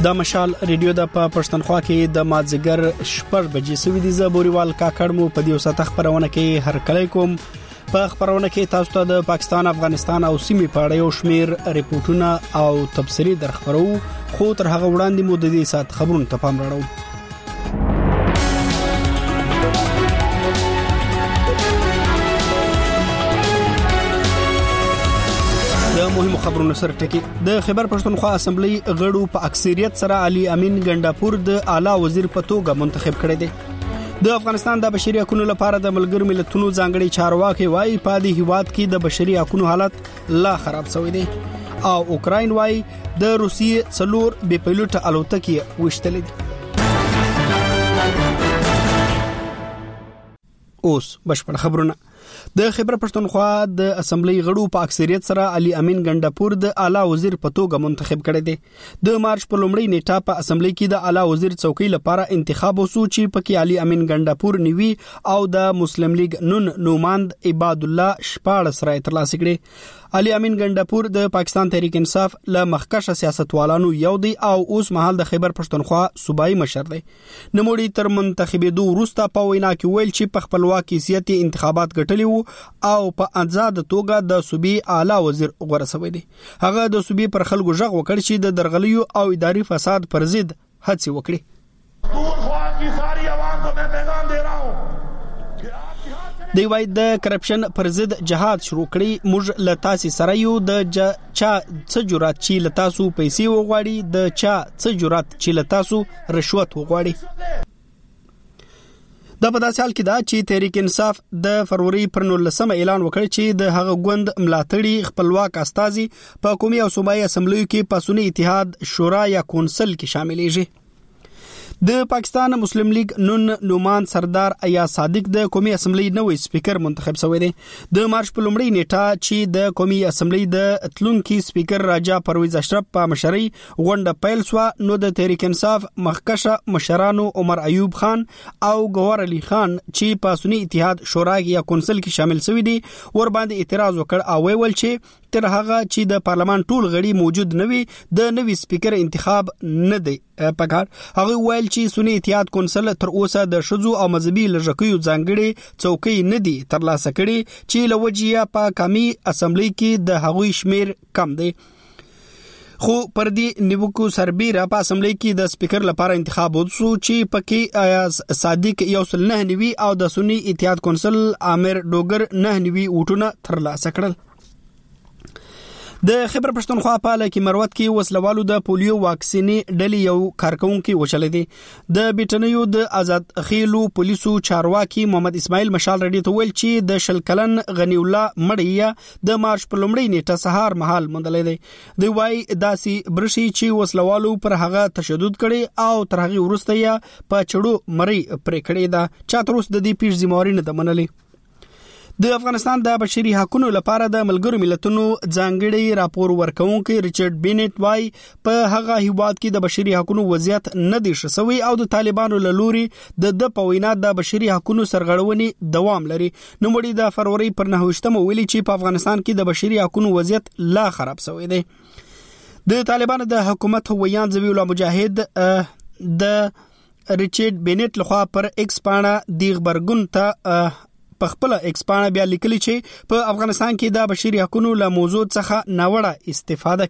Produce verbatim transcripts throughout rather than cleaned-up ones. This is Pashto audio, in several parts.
د مشال ریډیو د په پښتونخوا کې د مازیګر شپږ بجې سوي دي زبوريوال کاکړ مو په دې وسه خبرونه کې هر کله کوم په خبرونه کې تاسو ته د پاکستان افغانستان او سیمې په اړه یو شمیر ریپورتونه او تبصري درخبرو خو تر هغه وړاندې مو د دې سات خبرونه ته پام راوړو. د مهمو خبرونو سره ټکی د خیبر پښتونخوا اسمبلی غړو په اکثریت سره علي امین ګنداپور د اعلی وزیر په توګه منتخب کړی دی. د افغانستان د بشري حقوقو لپاره د ملګرو ملتونو ځانګړي چارواکي وايي په دې هیواد کې د بشري حقوقو حالت لا خراب شوی دی او اوکراین وايي د روسیې څلور بې پیلوټه الوتکې وشتلې دي. اوس بشپړ خبرونه. د خیبر پښتونخوا د اسمبلی غړو په اکثریت سره علي امین ګنداپور د اعلی وزیر په توګه منتخب کړی دی. د مارچ په لومړۍ نیټه په اسمبلی کې د اعلی وزیر څوکۍ لپاره انتخاب وسو چې پکې علي امین ګنداپور نیوي او د مسلم لیگ نون نوماند عباد الله شپاړس رای ترلاسه کړي. علي امین ګنداپور د پاکستان تحریک انصاف له مخکشه سیاستوالانو یو دی او اوس مهال د خیبر پښتونخوا صوبایي مشر دی. نموړي تر منتخبېدو وروسته په وینا کې ویل چې په خپلواکي سیاسي انتخابات ګټلي او په آزاد توګه د صوبې اعلی وزیر غوړه شوی دی. هغه د صوبې پر خلکو ژغ وکړ چې د درغلیو او اداري فساد پر ضد هڅې وکړي. دی وای د کرپشن پر ضد جهاد شروع کړي. موږ له تاسو سره یو د چا څه جرأت چې له تاسو پیسې وغواړي د چا څه جرأت چې له تاسو رشوت وغواړي. د په داسې حال کې دا چې تحریک انصاف د فروری پر نولسمه اعلان وکړ چې د هغه ګوند ملاتړي خپلواک استازي په قومي او صوبایي اسمبلیو کې پاسونی اتحاد شورا یا کونسل کې شاملېږي. د پاکستان مسلم لیگ نون نومان سردار ایا صادق د قومي اسمبلی نوې سپیکر منتخب شوی دی. د مارچ په لومړۍ نیټه چې د قومي اسمبلی د تلونکي سپیکر راجا پرویز اشرف په مشرۍ غونډه پیل شو نو د تحریک انصاف مخکشه مشرانو عمر ایوب خان او ګوهر علي خان چې په سنی اتحاد شورا یا کونسل کې شامل شوی دي ور باندې اعتراض وکړ او ویل چې تر هغه چې د پارلمان ټول غړي موجود نه وي د نوي سپیکر انتخاب نه دی پکار. هغه ویل چې سنی اتحاد کونسل تر اوسه د شذو او مذهبي لږکیو ځانګړي څوکۍ نه دي ترلاسه کړي چې لوجیا په قومي اسمبلی کې د هغوی شمیر کم دی. خو پر دې نیوکو سربیره په اسمبلی کې د سپیکر لپاره انتخاب وشو چې پکې صادق یو سل نه نیوي او د سنی اتحاد کونسل عامر ډوګر نه نیوي وټونه ترلاسه کړل. د خیبر پښتونخوا په لکه مروت کې وسلوالو د پولیو واکسینې ډلې یو کارکونکو وچلې دي. د بیټنیو د آزاد خېلو پولیسو چارواکي محمد اسماعیل مشال رډي ته ویل چې د شلکلن غنی الله مړیا د مارچ په لومړۍ نیټه سهار مهال مندلې دی. دی وايي داسي برشي چې وسلوالو پر هغه تشدد کړي او تر هغه وروسته یې په چړو مری پرې کړی دا چې تر اوسه د دې پیښ ذمہواري نه منلې. د افغانستان د بشري حقوقو لپاره د ملګرو ملتونو ځانګړي راپور ورکونکي ریچارډ بینټ وايي په هغه هیواد کې د بشري حقوقو وضعیت نه دی شوی او د طالبانو له لوري د د پوینا د بشري حقوقو سرغړونې دوام لري. نو مړي د فروری پر نهوشتمه ویلي چې په افغانستان کې د بشري حقوقو وضعیت لا خراب شوی دی. د طالبانو د حکومت هویان ذبیح الله مجاهد د ریچارډ بینټ لخوا پر ایکس پاڼه دی خبرګون ته په خپل ایکسپانه بیا لیکلی چې په افغانستان کې د بشري حقوقو له موضوع څخه ناوړه استفاده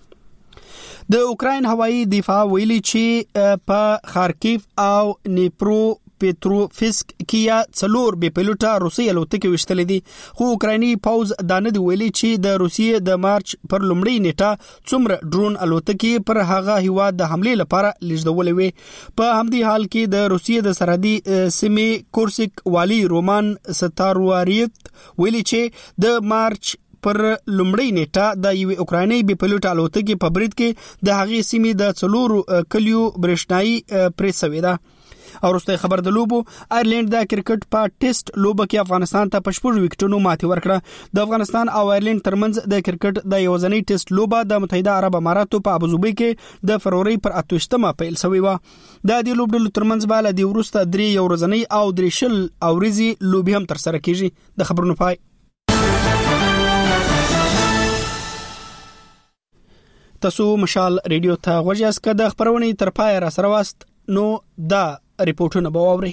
کیږي. د اوکراین هوایي دفاع ویلي چې په خارکیف او نیپرو پیتروفسک کې څلور بې پیلوټه روسي الوتکې وشتلې دي. خو اوکرایني پوز دا نه دی ویلي چې د روسیې د مارچ پر لومړۍ نیټه څومره ډرون الوتکې پر هغه هیواد د حمله لپاره لیږدولې وي. په همدې حال کې د روسیې د سرحدي سیمې کورسک والی رومان ستاروواریت ویلي چې د مارچ پر لومړۍ نیټه د یو اوکرایني بې پیلوټه الوتکې په برید کې د هغې سیمې د څلورو کلیو برېښنایي پرې شوې ده. او وروسته خبر د لوبو آیرلند د کرکټ په ټیسټ لوبه کې افغانستان ته پښپور وکټونو ماتې ورکړه. د افغانستان او آیرلند ترمنځ د کرکټ د یوځنۍ ټیسټ لوبه د متحده عرب اماراتو په ابوظبي کې د فروری پر اتوشتمه پیل شوې و. د دې لوبډلو ترمنځ به له دې وروسته درې یو ورځنۍ او درې شل اوريزي لوبي هم تر سره کیږي. د خبرونو پای تاسو مشال ریډیو ته غوږ یاست. که د خبرونې تر پای را سره واست نو دا ریپورتونه به واورئ.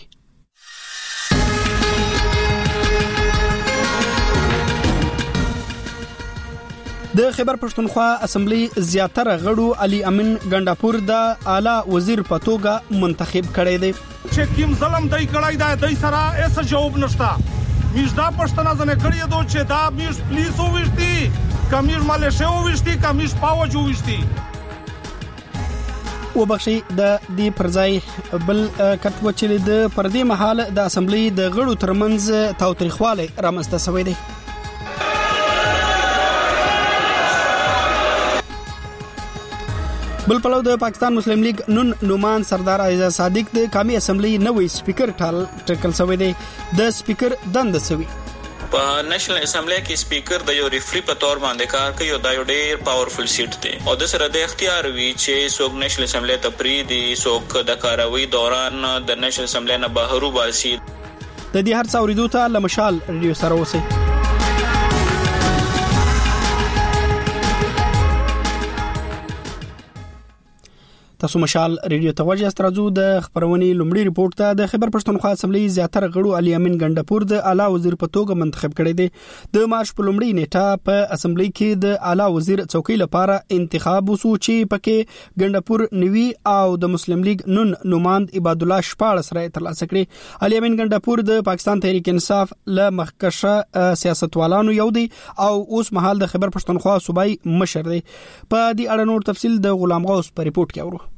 د خیبر پښتونخوا اسمبلی زیاتره غړو علي امین ګنداپور د اعلی وزیر په توګه منتخب کړی دی. چې کیم ظلم دای کړای دا دای سره ایس جواب نشتا. میش دا پښتنه ځنه کړی دو چې دا میش پولیسو وشتي کمیش مالشه وشتي کمیش پاوجو وشتي. وبخشي د دې پرځای بل کټو چې د پردي محل د اسمبلی د غړو ترمنځ تاوتریخواله رامنځته شوی دی. بل پلو د پاکستان مسلم لیگ نن نومان سردار عزیز صادق د قومي اسمبلی نوې سپیکر ټال ټکل شوی دی. د سپیکر دند سوي په نېشنل اسمبلی کې سپیکر د یو ریفری په تور باندې کار کوي او دا یو ډېر پاورفل سیټ دی او د سره د اختیار وی چې څوک نېشنل اسمبلی ته پری دی څوک د کاروي دوران د نېشنل اسمبلی نه بهرو باسي. د دې هر څو ریدو ته لمشال ریډیو سره اوسئ. تاسو مشال ریډیو ته وجه استرازو د خبرونې لومړی ریپورت ته د خیبر پښتونخوا اسمبلی زیاتره غړو علي امین ګنداپور د اعلی وزیر په توګه منتخب کړی دی. د مارچ په لومړی نیټه په اسمبلی کې د اعلی وزیر څوکۍ لپاره انتخاب وسو چې پکې ګنداپور نوی او د مسلم لیگ نن نوماند عباد الله شپاړس رای ترلاسه کړي. علي امین ګنداپور د پاکستان تحریک انصاف له مخکشه سیاستوالانو یو دی او اوس مهال د خیبر پښتونخوا صوبای مشر دی. په دې اړه نور تفصیل د غلام غوث په ریپورت کې اورو.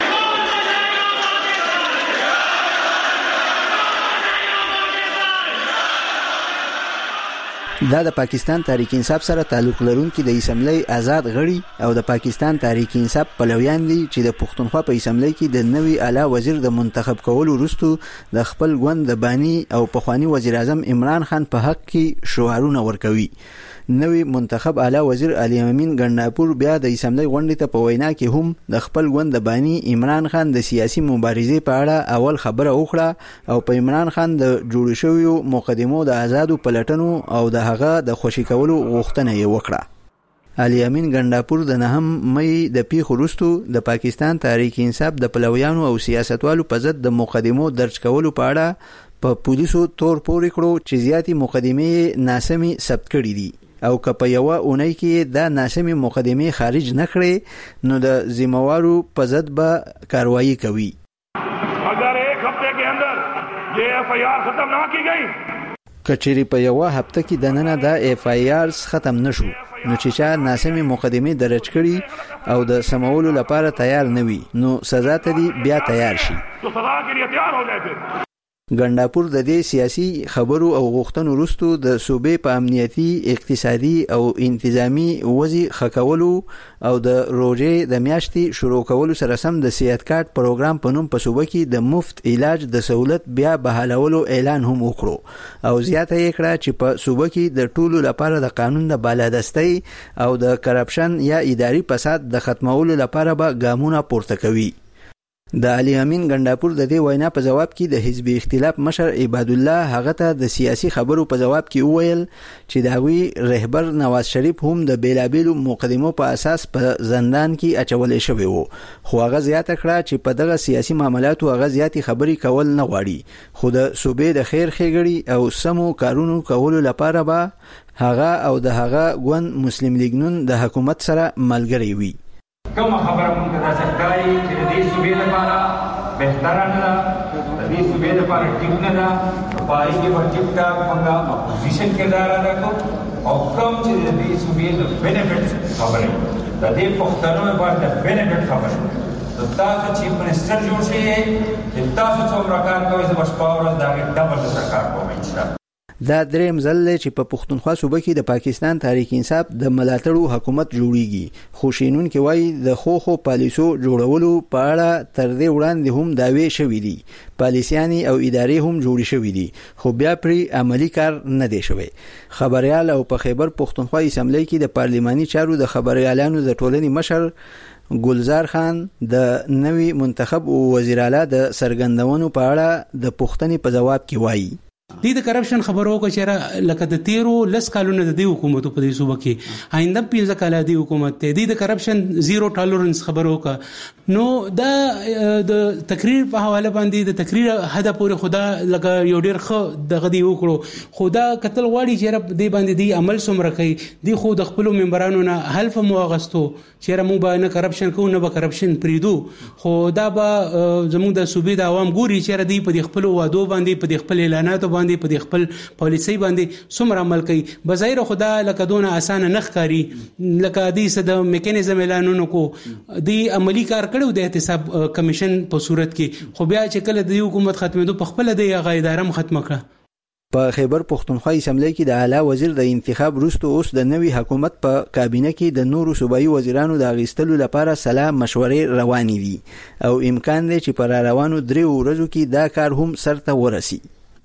دا د پاکستان تحریک انصاف سره تعلق لرونکي د اسمبلی آزاد غړي او د پاکستان تحریک انصاف پلویان دي چې د پښتونخوا په اسمبلی کې د نوي اعلی وزیر د منتخب کولو وروسته د خپل ګوند د بانی او پخوانی وزیر اعظم عمران خان په حق کې شعارونه ورکوي. نوی منتخب اعلی وزیر علي امین ګنداپور بیا د اسمبلی غونډې ته په وینا کې هم د خپل ګوند د بانی عمران خان د سیاسي مبارزې په اړه اول خبره وکړه او په عمران خان د جوړ شویو مقدمو د آزادو پلټنو او د هغه د خوشی کولو غوښتنه یې وکړه. علي امین ګنداپور د نهم مې د پیښو وروسته د پاکستان تحریک انصاف د پلویانو او سیاستوالو په ضد د مقدمو درج کولو په اړه په پولیسو تور پورې کړو چې زیاتې مقدمې ناسمي ثبت کړي دي او که په یو اونۍ کې دا ناسمي مقدمې خارج نه کړي نو د ذمہوارو په ضد به کاروایی کوي. اگر ایک ہفتے کے اندر یہ ایف آئی آر ختم نہ کی گئی کچېری په یو هفته کې د نن د ایف آئی آر ختم نشو نو چې چا ناسمي مقدمې درج کړي او د سمولو لپاره تیار نه وي نو سزا ته دی بیا تیار شي. تو سزا کے لیے تیار ہو جائے پھر. ګنداپور د دې سیاسي خبرو او غوښتنو وروسته د صوبې په امنیتي اقتصادي او انتظامی وضع خکولو او د روزې د میاشتې شروع کولو سره سم د صحت کارت پروګرام په نوم په صوبه کې د مفت علاج د سہولت بیا بحالولو اعلان هم وکړو او زیاته یې کړه چې په صوبه کې د ټولو لپاره د قانون د بالادستۍ او د کرپشن یا اداري فساد د ختمولو لپاره به ګامونه پورته کوي. د علي امین ګنداپور د دې وینا په جواب کې د حزب اختلاف مشر عباد الله هغه ته د سیاسي خبرو په جواب کې وویل چې داوی رهبر نواز شریف هم د بیلابیلو مقدمو په اساس په زندان کې اچولې شوی وو خو هغه زیاته کړه چې په دغه سیاسي معاملاتو هغه زیاتې خبرې کول نه غواړي خو د صوبې د خیر ښېګړې او سمو کارونو کولو لپاره به هغه او د هغه ګوند مسلم لیگ نن د حکومت سره ملګری وي. کوم خبره مونږ ته ځکاري چې د دې صوبې لپاره بهتره نه ده د دې صوبې لپاره ټیک نه ده په پای کې به ټیک ټاک مونږه اپوزیشن کردار ادا کوو او کوم چې د دې صوبې د بینیفټ خبرې د دې پښتنو لپاره د بینیفټ خبرې د تاسو چیف منسټر جوړ شي چې تاسو څومره کار کوئ زه به شپه ورځ د هغې ډبل درته کار کوم انشاءالله. دا دریم ځل چې په پښتونخوا صوبه کې د پاکستان تحریک انصاف د ملاتړو حکومت جوړیږي خو شینونکي وایي د خو خو پالیسو جوړولو په اړه تر دې وړاندې هم دعوی شوې دي پالیسیانې او ادارې هم جوړې شوې دي خو بیا پرې عملی کار نه دی شوی. خبريال او په خیبر پښتونخوا اسمبلی کې د پارلماني چارو د خبريالانو د ټولنې مشر ګلزار خان د نوي منتخب وزیر اعلی د سرګندونو په اړه د پښتنې په جواب کې وایي د کرپشن خبرو کو چې لکه د تیرو لس کالونو د دې حکومت په دې صوبه کې آینده پنځه کاله د حکومت ته د کرپشن زیرو ټالرنس خبرو کا نو دا د تقریر په حواله باندې د تقریر هدف پورې خدا لکه یو ډیر خو دغه دی وکړو خدا قتل غواړي چې رب دې باندې دی عمل سمره کوي دی خو د خپل ممبرانو نه حلف مواغستو چې موږ به نه کرپشن کوو نه به کرپشن پریدو خو دا به زموږ د صوبې د عوام ګوري چې دی په خپل وادو باندې په خپل اعلاناتو باندې په خپل پالیسي باندې سمره عمل کوي بظاهر خدا لکه دونه اسانه نه ښکاری لکه دې څه د میکانیزم اعلانونو کو دی عملی کار کړو د احتساب کمیشن په صورت کې خو بیا چې کله د حکومت ختمېدو په خپل د هغه اداره ختمه کړه. په خیبر پختونخوا اسمبلی کې د اعلی وزیر د انتخاب وروسته اوس د نوي حکومت په کابینه کې د نورو صوبایي وزیرانو د اغیستلو لپاره سلا مشورې روانې دي او امکان دی چې پر روانو درې ورځو کې دا کار هم سرته ورسي.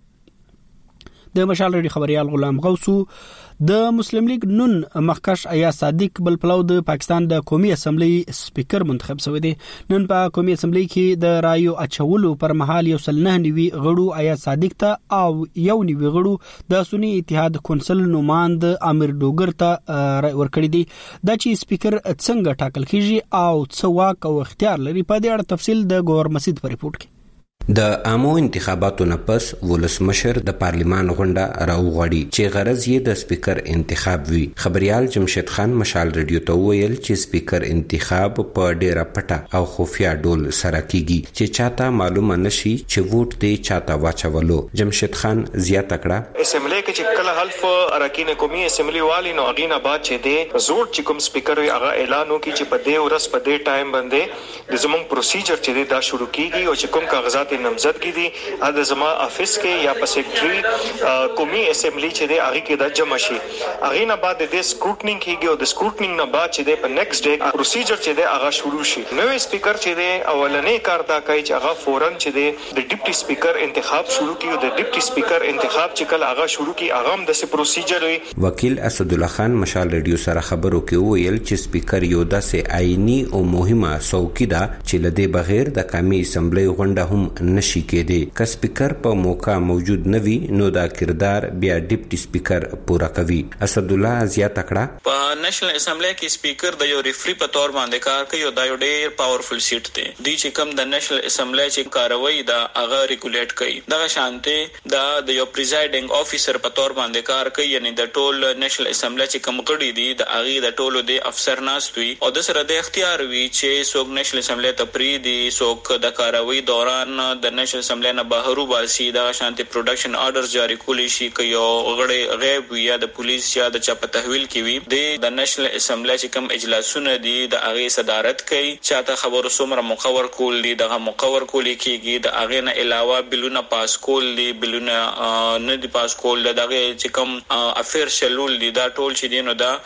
د مشال ریډي خبريال غلام غوثو د مسلم لیگ نون مخکش ایا صادق بل پلو د پاکستان د قومي اسمبلی سپیکر منتخب شوی دی. نن په قومي اسمبلی کې د رایو اچولو پر مهال یو سل نه نیوي غړو ایا صادق ته او یو نیوي غړو د سنی اتحاد کونسل نوماند امیر ډوګر ته رای ورکړی دی. د چې سپیکر څنګه ټاکل کیږي او څه واک او اختیار لري په دې اړه تفصیل د ګور مسجد په ریپورت کې. د عامو انتخاباتو نه پس ولسمشر د پارلیمان غونډه راوغړي چې غرض یې د سپیکر انتخاب وي. خبريال جمشید خان مشال ریډیو ته ویل چې سپیکر انتخاب په ډیره پټه او خفیا ډول سره کیږي چې چاته معلومه نشي چې ووټ دې چاته واچولو. جمشید خان زیاته کړه اسمبلی کې چې کله حلف اراکین قومي اسمبلی والی نو اغینا بعد چې دې زوړ چې کوم سپیکر هغه اعلان وکړي چې په دې ورځ په دې ټایم باندې د زموږ پروسیجر چې دا شروع کیږي او چې کوم کاغذات نمزد کی دي د زما افیس کې یا په سیکریټري قومي اسمبلی چې د هغه کې د جمع شي هغه نه بعد د سکروټنینګ کیږي او د سکروټنینګ نه بعد چې د په نیکسټ ډے پروسیجر چې د هغه شروع شي. نوې سپیکر چې د اولنې کار دا کوي چې هغه فورن چې د ډیپټي سپیکر انتخاب شروع کیو د ډیپټي سپیکر انتخاب چې کله هغه شروع کی هغه هم د پروسیجر وي. وکیل اسد الله خان مشال ریډیو سره خبرو کې ویل چې سپیکر یو داسې آئینی او مهمه څوکۍ ده چې لدې بغیر د قومي اسمبلی غونډه هم نشي کېدی. که سپیکر په موقع موجود نوي نو دا کردار بیا ډیپټي سپیکر پورا کوي. اسد الله زیاته کړه په نېشنل اسمبلی کې سپیکر د یو ریفری په تور باندې کار کوي او دا یو ډیر پاورفل سیټ دی. دی چې کوم د نېشنل اسمبلی چې کاروي دا هغه ریګولیټ کوي. دغه شانته دا د یو پریزایډینګ افیسر په تور باندې کار کوي یعنی د ټول نېشنل اسمبلی چې کوم غړي دي د هغه د ټولو د افسر ناست وي او د سره د اختیار وي چې څوک نېشنل اسمبلی ته پری دي څوک د کاروي دوران د نېشنل اسمبلی نه بهرو باسي دا شانتي پروډکشن آرډرز جاری کولی شي که یو غړی غیب وي یا د پولیس یا د چا په تحویل کې وي د نېشنل اسمبلی چې کوم اجلاسونه دي د هغه صدارت کوي. چاته خبرو څومره مقرر کول دي دغه مقرر کولی کیږي. د هغه نه علاوه بلونه پاس کول دي بلونه نه دي پاس کول دغه چې کوم افیر شلول دي دا ټول چې دي نو دا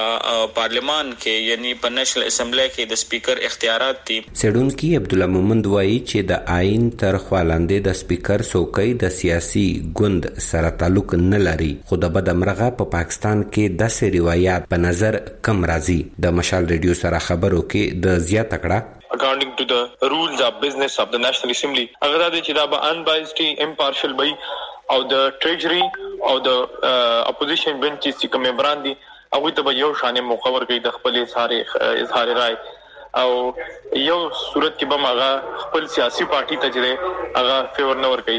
د پارلیمان کې یعنی په نېشنل اسمبلی کې د سپیکر اختیارات دي. سیډونکي عبد الله مومند وایي چې د آئین تر خوالاندې د سپیکر څوکۍ د سیاسي ګوند سره تعلق نه لري خو د بدمرغه په پاکستان کې داسې روایت په نظر کم راځي. د مشال ریډیو سره خبرو کې د زیاته کړه according to the rules of business of the National Assembly هغه دا چې دا به unbiased impartial وي او د treasury او د opposition benches چې کوم ممبران دي هغه ته به یو شان مقرر کوي د خپل اظهار اظهار رائے او یو صورت کې به هغه خپل سیاسي پارټي ته چې هغه فیور نه ور کوي.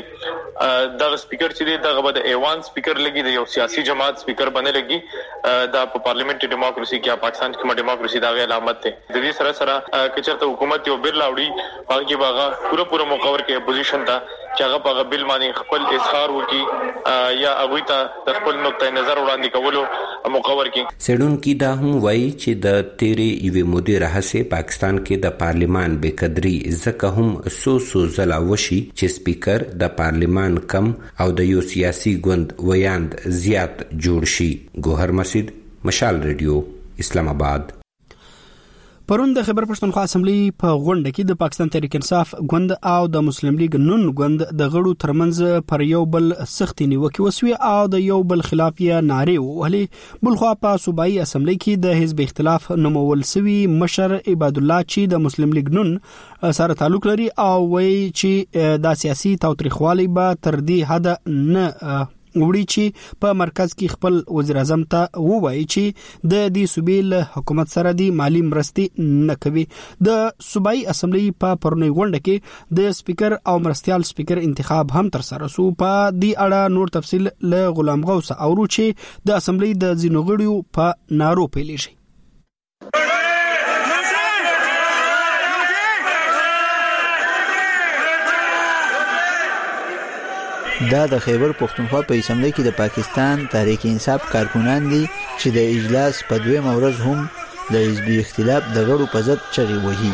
دا سپیکر چې دا به د ایوان سپیکر لګي د یو سیاسي جماعت سپیکر باندې لګي دا په پارلیمنتري ډیموکراسي کې پاکستان کې ډیموکراسي دا غي علامت ده. د دې سره سره چې چرته حکومت یو بل لاوړي هغه کې هغه پوره پوره مقرر کوي اپوزیشن ته چې هغه په بل باندې خپل اظهار وکړي یا هغه ته د خپل نقطه نظر وړاندې کولو مقرر کړي. سیډون کې دا هم وایي چې د تیرې ایوي مودې راهسه پاکستان کې د پارلیمان بې قدري ځکه هم سو سو زلا وشي چې سپیکر د پارلیمان کم او د یو سیاسي ګوند ویاند زیات جوړ شي. ګوهر مسجد مشال ریډیو اسلام آباد. پرون د خیبر پښتونخوا اسمبلی په غونډه کې د پاکستان تحریک انصاف ګوند او د مسلم لیگ نون ګوند د غړو ترمنځ پر یو بل سخت نیوکه وسوي او د یو بل خلاف یې نارې وهلې. بلخوا په صوبایي اسمبلی کې د حزب اختلاف نومول سوي مشر عباد الله چې د مسلم لیگ نون سره تعلق لري او وایي چې د سیاسي تاوتریخوالي به تر دې حد نه وړي چې په مرکز کې خپل وزیر اعظم ته ووایي چې د دې صوبې له حکومت سره د مالی مرستې نه کوي. د صوبایي اسمبلی په پرونی غونډه کې د سپیکر او مرستيال سپیکر انتخاب هم تر سره سو. په دې اړه نور تفصیل له غلام غوث اورو چې د اسمبلی د ځینو غړیو په نارو پیلېږي. دا د خیبر پښتونخوا په اسمبلی کې د پاکستان تحریک انصاف کارکونان دي چې د اجلاس په دویمه ورځ هم د حزبي اختلاف د غړو په ضد چغې وهي.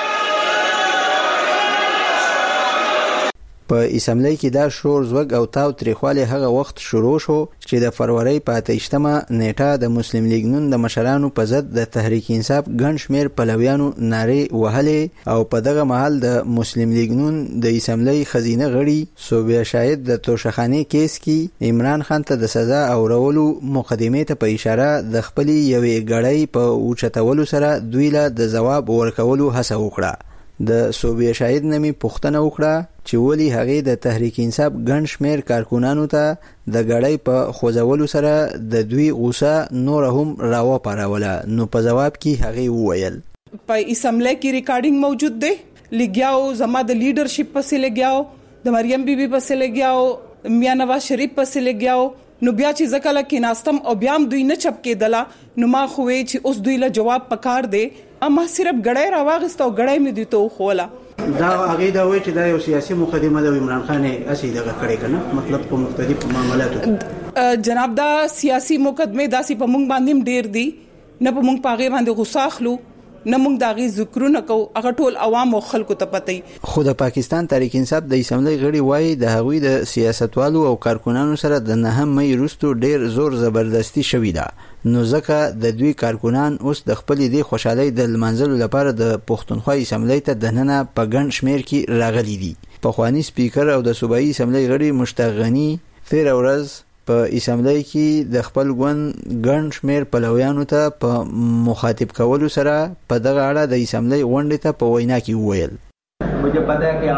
په اسمبلی کې دا شور زوګ او تاو تریخواله هغه وخت شروع شو چې د فروری په اتهشتمه نیټه د مسلم لیگ نون د مشرانو په ضد د تحریک انصاف ګڼ شمیر پلویانو نارې وهلې او په دغه مهال د مسلم لیگ نون د اسمبلی خزینه غړي صوبیا شاهد د توشخانه کیس کې عمران خان ته د سزا او رولو مقدمه ته په اشاره د خپل یوې غړۍ په اوچتولو سره دوی له د جواب ورکولو هڅه وکړه. د صوبیا شاهد نمی پوښتنه وکړه چې ولی هغه د تحریک انصاف ګڼ شمیر کارکونانو ته د غړۍ په خوځولو سره د دوی غوسه نور هم راو پاروله. نو په جواب کې هغه وویل په اسمبلی کې ریکارډینګ موجود دی، لګیاو زما د لیډرشپ پسې لګیاو، د مریم بیبي پسې لګیاو، میاں نواز شریف پسې لګیاو. نو بیا چې زکه کې ناستم او بیا دوی نه چپ کېدله نو ما خوې چې اوس دوی له جواب پکار دی. اما صرف غړې راوغست او غړې مې دي ته خوله دا هغه دا وایي چې دا یو سیاسي مقدمه د عمران خان اسی دغه کړی کنه، مطلب په مختلف معاملاتو جناب دا سیاسي مقدمه داسي په مونږ باندې ډیر دي، نه په مونږ پاغه باندې غوسه اخلو نه مونږ داغي ذکرونه کو، هغه ټول عوام او خلکو ته پته. خو د پاکستان تحریک انصاف د اسمبلی غړي وایي د هغوی د سیاستوالو او کارکونانو سره د نهم مې وروسته ډیر زور زبردستی شوې ده. نو ځکه د دوی کارکونان اوس د خپل دی خوشحالي د منځلو لپاره د پښتونخوا اسمبلی ته د ننه په ګڼ شمیر کې راغلي دي. پخوانی سپیکر او د صوبایي اسمبلی غړي مشتاق غنی تیر ورځ په اسمبلی کې د خپل ګوند ګڼ شمیر پلویانو ته په مخاطب کولو سره په دغه اړه د اسمبلی غونډې ته په وینا کې وویل مجھے پتہ ہے کہ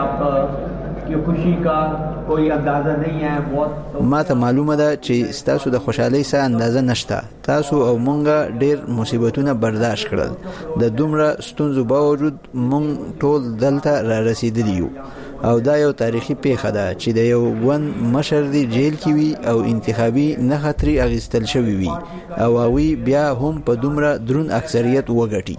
آپ کی خوشی کا کوئی اندازہ نہیں ہے. بہت ما ته معلومه ده چې ستاسو د خوشحالۍ څه اندازه نشته. تاسو او مونږ ډیر مصیبتونه برداشت کړل، د دومره ستونزو باوجود مونږ ټول دلته را رسیدلی یو او دا یو تاریخي پیښه ده چې د یو ګوند مشر دی جیل کې وي او انتخابي نه خطري اغستل شوی وي او هغوی بیا هم په دومره درون اکثریت وګټي.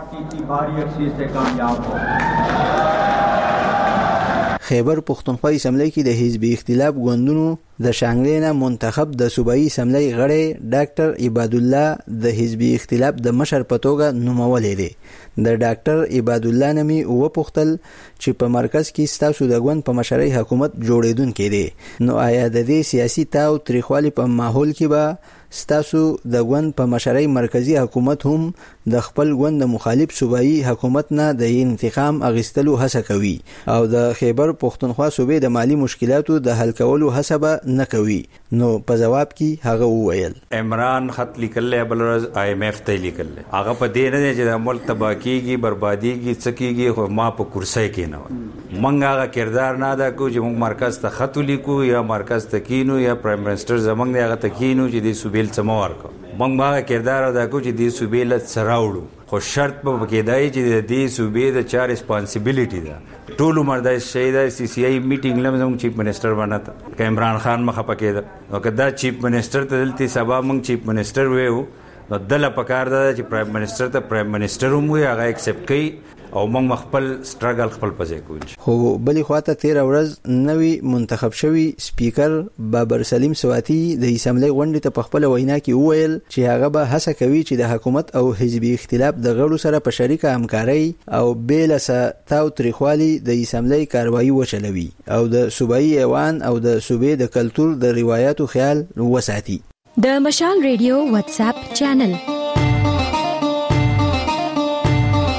خیبر پښتونخوا اسمبلی کې د حزب اختلاف ګوندونو د شانګلې نه منتخب د صوبایي اسمبلی غړی ډاکټر عباد الله د حزب اختلاف د مشر په توګه نومولې دي. د ډاکټر عباد الله نمی و پختل چې په مرکز کې ستاسو د ګوند په مشرۍ حکومت جوړیدونکې دي، نو آیا د دې سیاسي تاو تریخوالي په ماحول کې به ستاسو د ګوند په مشرۍ مرکزی حکومت هم د خپل ګوند د مخالف صوبایي حکومت نه د انتقام اغستلو هڅه کوي او د خیبر پښتونخوا صوبې د مالی مشکلاتو د حل کولو هڅه به نه کوي؟ نو په جواب کې هغه وویل عمران خط لیکل بلرز آی ایم ایف ته لیکل هغه په دې نه چې د ملک تباکیږي بربادیږي څکیږي، خو ما په کرسۍ کې نه منګه هغه کردار نه ادا کو چې موږ مرکز ته خط لیکو یا مرکز ته کینو یا پرایم منسٹر زمنګ دی هغه ته کینو چې د صوبې سمور کو موږ ما کردار ادا کو چې د صوبې له سراوړو، خو شرط په کېدای چې د دې صوبې د چا ریسپانسیبিলিټي ده ټول مردای شهید سی سی ای میټینګ لمزم چیف منسٹر بنته ک عمران خان مخه پکې ده او کدا چیف منسٹر ته دلته سبا موږ چیف منسٹر وېو نو دله پکار ده چې پرایم منسٹر ته پرایم منسٹر هم وي هغه ایکسپټ کوي او موږ خپل سټرګل خپل پځای کوو. خو بلې خواته تیر ورځ نوی منتخب شوی سپیکر بابر سلیم سواتی د اسمبلی غونډې ته په خپل وینا کې وویل چې هغه به هڅه کوي چې د حکومت او حزبي اختلاف د غړو سره په شریکه همکاري او بیل تاو تریخوالي د اسمبلی کاروایی وچلوي او د صوبایي ایوان او د صوبې د کلتور د روایتو خیال وساتي. د مشال ریډیو واتس اپ چینل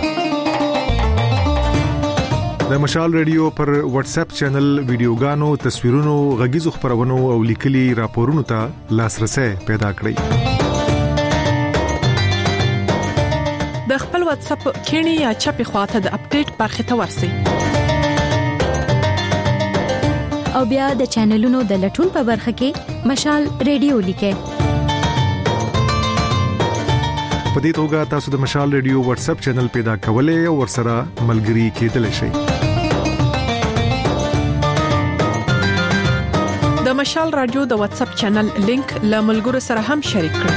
د مشال ریډیو پر واتس اپ چینل ویډیوګانو، تصویرونو، غږیزو خبرونو او لیکلي راپورونو ته لاسرسي پیدا کړئ. د خپل واتس اپ کینی یا چپی خواته د اپډیټ برخه ته ورسی او بیا د چینلونو د لټون په برخه کې مشال ریډیو لیکه. په دې توګه تاسو د مشال ریډیو واتس اپ چینل پیدا کولای او ورسره ملګري کېدلی شئ. د مشال رادیو د واتس اپ چینل لینک له ملګرو سره هم شریک کړئ.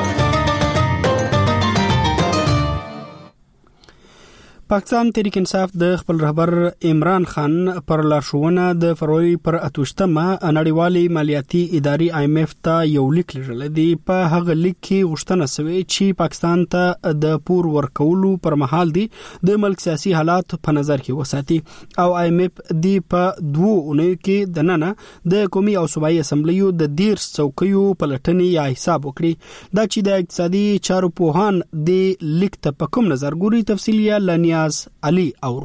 پاکستان تحریک انصاف د خپل رهبر عمران خان پر لارښوونه د فروری پر اتوشتمه نړیوالې مالیاتي ادارې آی ایم ایف ته یو لیک لېږلی دی. په هغه لیک کې غوښتنه شوې چې پاکستان ته د پور ورکولو پر مهال دی د ملک سیاسي حالات په نظر کې وساتي او آی ایم ایف دی په دوه اونیو کې د ننه د قومي او صوبایي اسمبلیو د ډیر څوکیو پلټنې یا حساب وکړي. دا چې د اقتصادي چارو پوهان د لیک ته په کوم نظر ګوري، تفصیل یې لنیا علي اورو.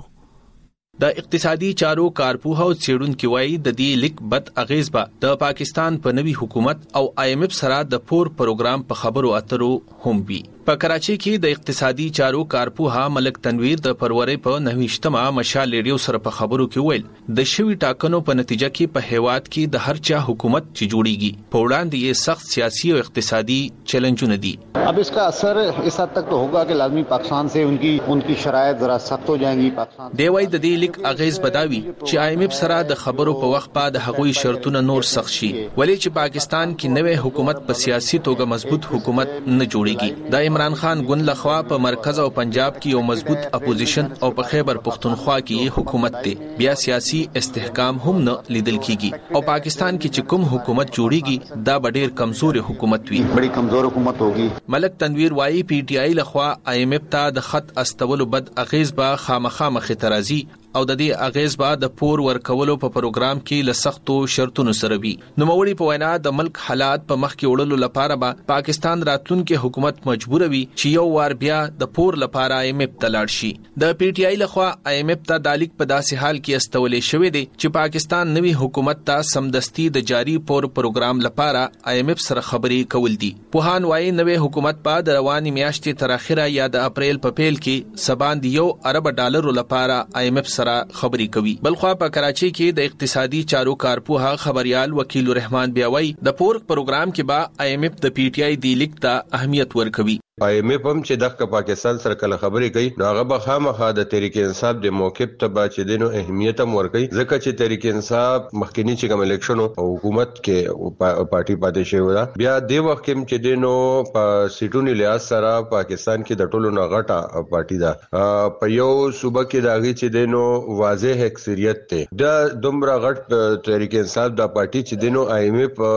د اقتصادي چارو کارپوه او څېړونکو وایي د دې لیک بد اغیز به د پاکستان په نوي حکومت او آی ایم ایف سره د پور پروګرام په خبرو اترو هم وي. په کراچي کې د اقتصادي چارو کارپوه ملک تنویر د فروری په نهویشتمه مشال ریډیو سره په خبرو کې ویل د شوی ټاکنو په نتیجه کې په هیواد کې د هر چا حکومت چې جوړیږي په وړاندې یې سخت سیاسي او اقتصادي چیلنجونه دي. अब इसका असर इस हद तक तो होगा कि लाजमी पाकिस्तान से उनकी उनकी शराइत जरा सख्त हो जाएंगी. पाकिस्तान دی وای د دې لیک اغیز بداوي چې آی ایم ایف سره د خبرو په وخت بعد هغوی شرطونه نور سخت شي، ولې چې پاکستان کې نوې حکومت په سیاسي توګه مضبوط حکومت نه جوړیږي. د عمران خان ګوند لخوا په مرکز او پنجاب کې یو مضبوط اپوزیشن او په خیبر پختونخوا کې حکومت دی، بیا سیاسي استحکام هم نه لیدل کیږي او پاکستان کې چې کوم حکومت جوړیږي دا ډېر کمزوري حکومت وي، بڑی کمزور حکومت ہوگی. ملک تنویر وایي پی ټی آی لخوا آی ایم ایف ته د خط استولو بد اغیز به خامخا مخې ته راځي او د دې اغیز به د پور ورکولو په پروګرام کې له سختو شرطونو سره وي. نوموړي په وینا د ملک حالات په مخ کې وړلو لپاره به پاکستان راتلونکي حکومت مجبور وي چې یو وار بیا د پور لپاره آی ایم ایف ته لاړ شي. د پی ټی آی لخوا آی ایم ایف ته د لیک په داسې حال کې استولې شوې دي چې پاکستان نوي حکومت ته سمدستي د جاری پور پروګرام لپاره آی ایم ایف سره خبرې کول دي. پوهان وایي نوي حکومت په د رواني میاشتې تر اخره یا د اپریل په پیل کې سباند یو ارب ډالر لپاره آی ایم ایف سره خبري کوي. بلخوا په کراچي کې د اقتصادي چارو کارپوه خبريال وکیل الرحمن بیاوي د پور پروګرام کې با آی ایم ایف د پی ټی آی دی لیک ته اهمیت ورکوي. آی ایم ایف هم چې دغه پاکستان سره کله خبرې کوي نو هغه به خامخا د تحریک انصاف د موقف ته با چې دینو اهمیت هم ورکوي، ځکه چې تحریک انصاف مخکنی چې کوم الیکشن او حکومت کې پارټي پاتې شوی دا بیا د وخت کې چې دینو په سیټونو لیاس سره پاکستان کې د ټولو نه غټه پارټي ده په یو صوبه کې داږي چې دینو واضح اکثریت ته د دومره غټ تحریک انصاف د پارټي چې دینو آی ایم ایف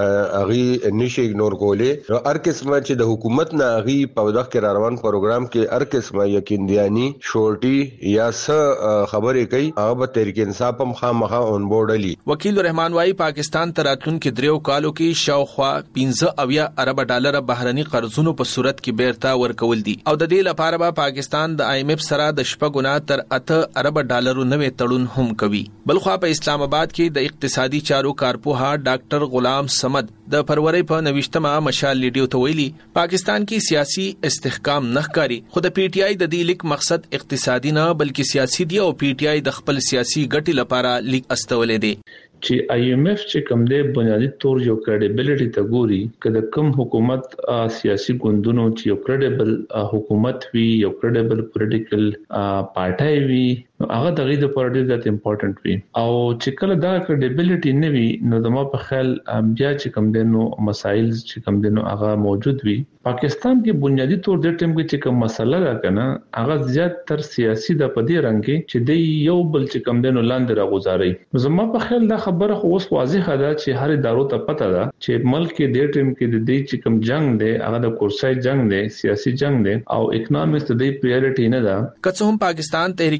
هغه نشي اګنور کولې نو هر قسمه چې د حکومت نه په دغه کې روان پروګرام کې هر قسمه یقیندیانی شورټي یا س خبرې کوي هغه به تحریک انصاف هم خامخا اون بورډ علی. وکیل الرحمن وايي پاکستان تراتون کې دریو کالو کې شاوخوا پنځه اویا ارب ډالر بهرني قرضونو په صورت کې بیرته ورکول دي او د دې لپاره به پاکستان د آی ایم ایف سره د شپږونه تر اته ارب ډالر نوې تړون هم کوي. بلخوا په اسلام آباد کې د اقتصادي چارو کارپوه ډاکټر غلام سمد د فروری په نوښتمه مشال لیډیو ته ویلي پاکستان کې سیاسي استحکام نه ښکاري، خو د پی ټی آی د دې لیک مقصد اقتصادي نه بلکې سیاسي دی او پی ټی آی د خپل سیاسي ګټې لپاره لیک استولې دي. چې آی ایم ایف چې کوم دی بنیادی طور یو کریډیبিলিټی ته ګوري کله کوم حکومت سیاسي ګوندونو چې یو کریډیبل حکومت وي یو کریډیبل پولیټیکل پارټي وي هغه دغه د پارټي د امپورټنت وي او چې کله دا کریډیبিলিټی نه وي نو د ما په خیال بیا چې کوم دی نو مسایل چې کوم دی نو هغه موجود وي. پاکستان کې بنیادی طور د ټیم کې چې کوم مسله ده کنه هغه زیات تر سیاسي د پدې رنګ کې چې دی یو بل چې کوم دی نو لاندې راغوزاري. زما په خیال دا خبره خو اوس واضحه ده چې هر ادارو ته پته ده چې ملک کې د ټیم کې د دې چې کوم جنگ دی هغه د کورسای جنگ دی، سیاسي جنگ دی او اکونومیکس د دې پریورټی نه ده. که څه هم پاکستان تحریک انصاف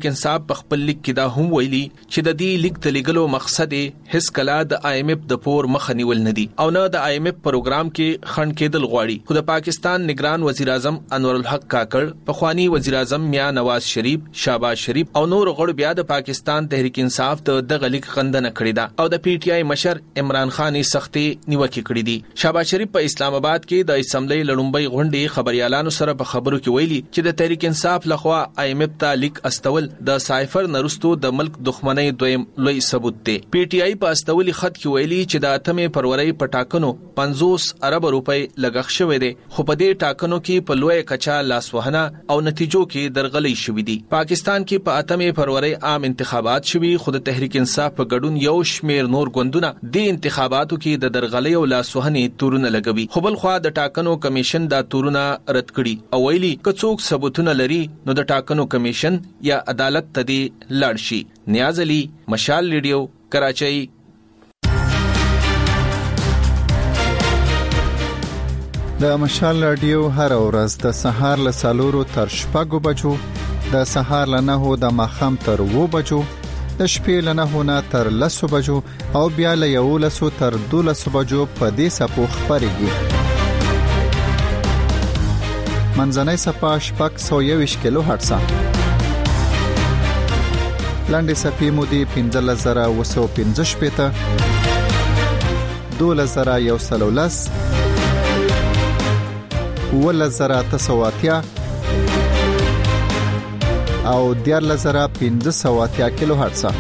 په خپل لیک کې دا هم ویلي چې د دې لیک د لګلو مقصد هیڅ کله د آی ایم ایف د پور مخ نیول نه دي او نه د آی ایم ایف پروګرام کې خند کېدل غواړي. خو د پاکستان نگران وزیر اعظم انور الحق کاکړ، پخوانی وزیر اعظم میاں نواز شریف، شهباز شریف او نور غړو بیا د پاکستان تحریک انصاف ته د غلیق خندنه کړې ده او د پی ټی آی مشر عمران خان سختي نیوکه کړې دي. شهباز شریف په اسلام آباد کې د اسمبلی لړومبۍ غونډې خبريالانو سره په خبرو کې ویلي چې د تحریک انصاف لخوا آی ایم ایف ته لیک استول د سایفر نرستو د ملک دښمنۍ دویم لوی ثبوت دی. پی ټی آی په استولي خط کې ویلي چې د اتمې فروری په ټاکنو پنځوس ارب روپۍ لګښ شوې دي، خو په دې ټاکنو کې په لوی کچا لاسوهنه او نتیجو کې درغلۍ شوې دي. پاکستان کې په اتمې فروری عام انتخابات شوي، خو د تحریک انصاف په ګډون یو شمیر نور ګوندونه د انتخاباتو کې د درغلۍ او لاسوهنې تورونه لګوي. خو بل خوا د ټاکنو کمیشن دا تورونه رد کړي او ویلي که څوک ثبوتونه لري نو د ټاکنو کمیشن یا عدالت ته دی لاړ شي. نیاز علي، مشال ریډیو، کراچۍ. د مشال رادیو هر ورځ د سهار له سالورو تر شپږو بجو، د سهار له نهو د ماښام تر اوو بجو، د شپې له نهو نه تر لسو بجو او بیا له یولسو تر دولسو بجو په دې سپو خپرېږي. منځنۍ سپا شپږ سوه یوویشت کیلو هرټزه، لنډې سپې مودې پنځلس زره اوه سوه پنځه شپېته، دولس زره یو سل او لس، اوولس زره اته سوه اتیا او دیارلس زره پنځه سوه اتیا کیلو هرټزه.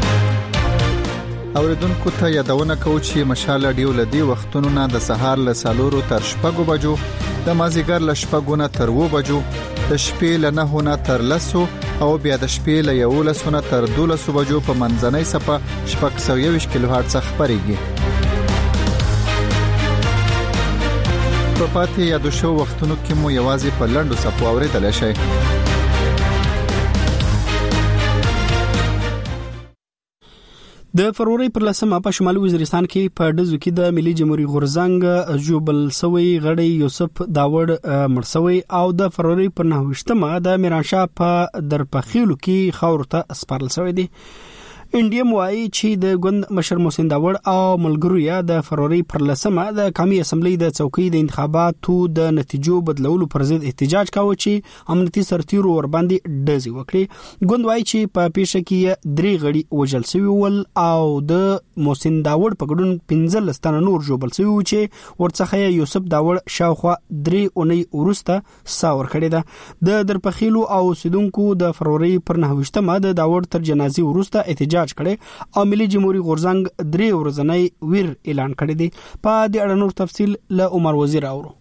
اوریدونکو ته یادونه کوو چې مشال رادیو له دې وختونو نه د سهار له سالورو تر شپږو بجو، د مازیګر له شپږو نه تر اوو بجو، د شپې له نهو نه تر لسو او بیا د شپې له یولسو نه تر دولسو بجو په منځنۍ سپه شپږ سوه یوویشت کیلو هرټزه خپرېږي. په پاتې یادو شو وختونو کې مو یوازې په لنډو سپو اورېدلی شئ. د فروری پر لسمه په شمالي وزیرستان کې په ډزو کې د ملي جمهوریت غورځنګ جوبل سوی غړی یوسف داوړ مرسوي او د فروری پر نهویشتمه د میرانشاه په درپخیلو کې خاور ته سپارل شوی دی. انډیم وايي چې د ګوند مشر محسن داوړ او ملګرو یا د فروری پر لسمه د قومي اسمبلی د چوکۍ د انتخاباتو د نتیجو بدلولو پر ضد احتجاج کاوه چې امنیتي سرتیرو ور باندې ډزې وکړي. ګوند وايي چې په پیښه کې درې غړي وژل شوي ول او د محسن داوړ په ګډون پنځلس تنه نور ژوبل شوي و چې ورڅخه یوسف داوړ شاوخوا درې اونۍ وروسته ساه ورکړې ده. د درپخیلو او اوسیدونکو د فروری پر نهویشتمه د داوړ تر جنازې وروسته احتجاج کړي او ملي جمهوریت غورځنګ درې ورځنی ویر اعلان کړی دی. په دې اړه نور تفصیل له عمر وزیر اورو.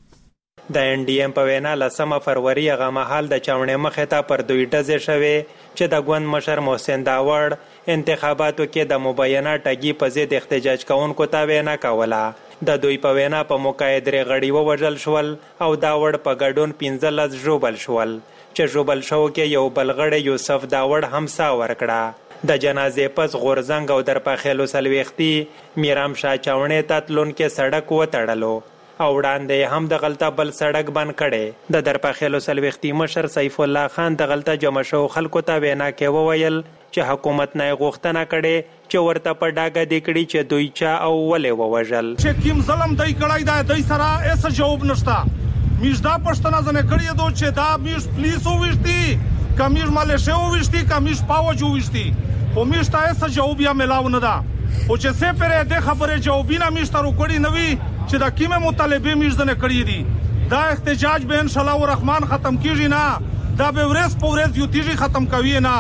د ان ډي ام په وینا لسمه فروری هغه مهال د چاونې مخې ته پر دوی ډزې شوې چې د ګوند مشر محسن داوړ انتخاباتو کې د مبینه ټګي په ضد احتجاج کوونکو ته وینا کوله. د دوی په وینا په موقع درې غړي ووژل شول او داوړ په ګډون پنځلس ژوبل شول چې ژوبل شو کې یو بل غړی یوسف داوړ هم ساه ورکړه. د جنازې پس غورځنګ او درپخیلو سلويختي میرام شاه چاونې ته تلونکي سړک وتړلو او وړاندې هم د غلطه بل سړک بند کړي. د درپخیلو سلويختي مشر سیف الله خان د غلطه جمع شو خلکو ته وینا کې وویل چې حکومت نه غوښتنه کړي چې ورته په ډاګه دی کړي چې دوی چا او ولې ووژل. چې کیم ظلم دای کړای دا دای سره ایسه جواب نشتا. میشدا پښتنه ځنه کړی دو چې دا میش پولیسو وشتي کمیش مالشه وشتي کمیش پاوج وشتي خو میشته ایسه جواب یا ملاو نه ده. او چې څه پرې د خبره جوابینه میشته وکړي نوي چې دا کیمه مطالبه میشدنه کړی دي. دا احتجاج به ان شاء الله الرحمن ختم کیږي نه، دا به ورس په ورس یو تیږي ختم کوي نه.